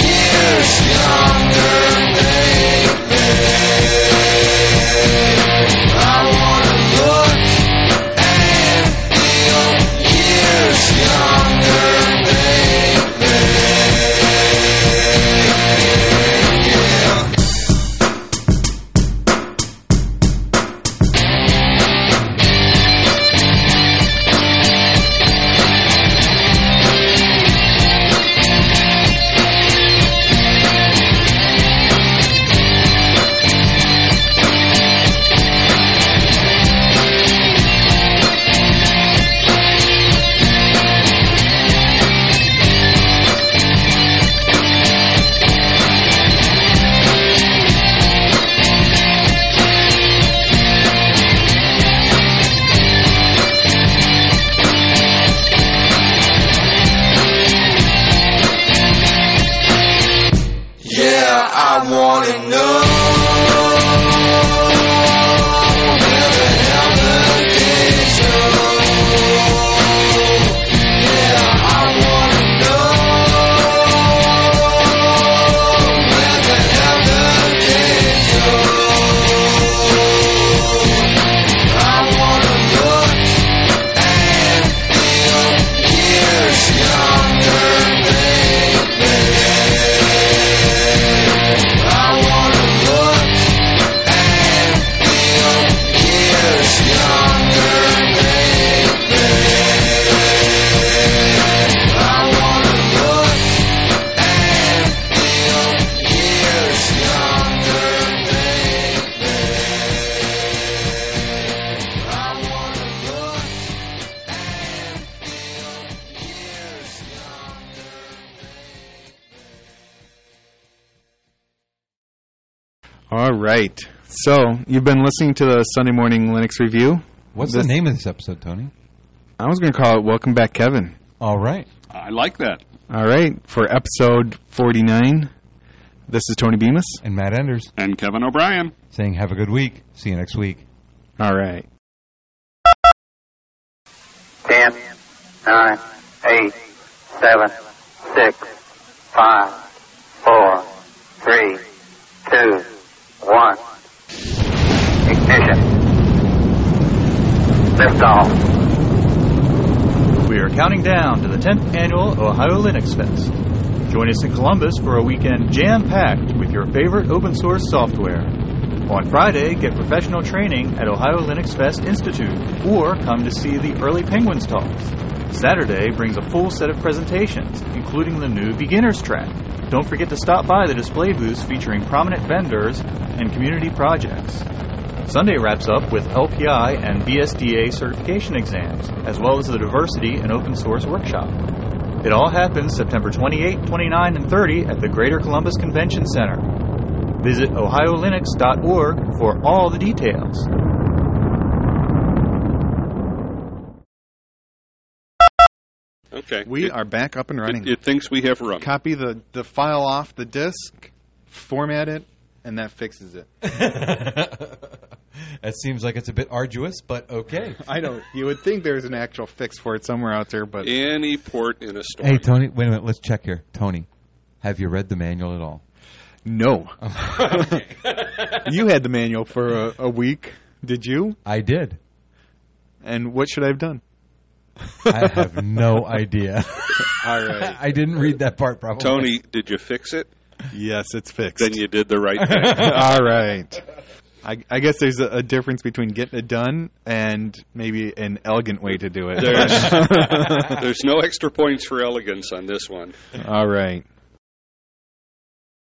years younger, baby. All right. So, you've been listening to the Sunday Morning Linux Review. What's This- the name of this episode, Tony? I was going to call it Welcome Back, Kevin. All right. I like that. All right. For episode forty-nine, this is Tony Bemis. And Matt Enders And Kevin O'Brien. saying have a good week. See you next week. All right. Ten, nine, eight, seven, six, five, four, three, two, one. Ignition. Liftoff. We are counting down to the tenth annual Ohio Linux Fest. Join us in Columbus for a weekend jam-packed with your favorite open source software. On Friday, get professional training at Ohio Linux Fest Institute, or come to see the Early Penguins talks. Saturday brings a full set of presentations, including the new beginners track. Don't forget to stop by the display booths featuring prominent vendors and community projects. Sunday wraps up with L P I and B S D A certification exams, as well as the Diversity and Open Source Workshop. It all happens September twenty-eighth, twenty-ninth, and thirtieth at the Greater Columbus Convention Center. Visit ohio linux dot org for all the details. Okay. We it, are back up and running. It, it thinks we have run. Copy the, the file off the disk, format it, and that fixes it. That seems like it's a bit arduous, but okay. I don't. You would think there's an actual fix for it somewhere out there, but Any port in a storm. Hey, Tony, wait a minute. Let's check here. Tony, have you read the manual at all? no. You had the manual for a, a week, did you? I did. And what should I have done? I have no idea. All right. I didn't read that part, probably. Tony, did you fix it? Yes, it's fixed. Then you did the right thing. All right. I, I guess there's a, a difference between getting it done and maybe an elegant way to do it. There's, there's no extra points for elegance on this one. All right.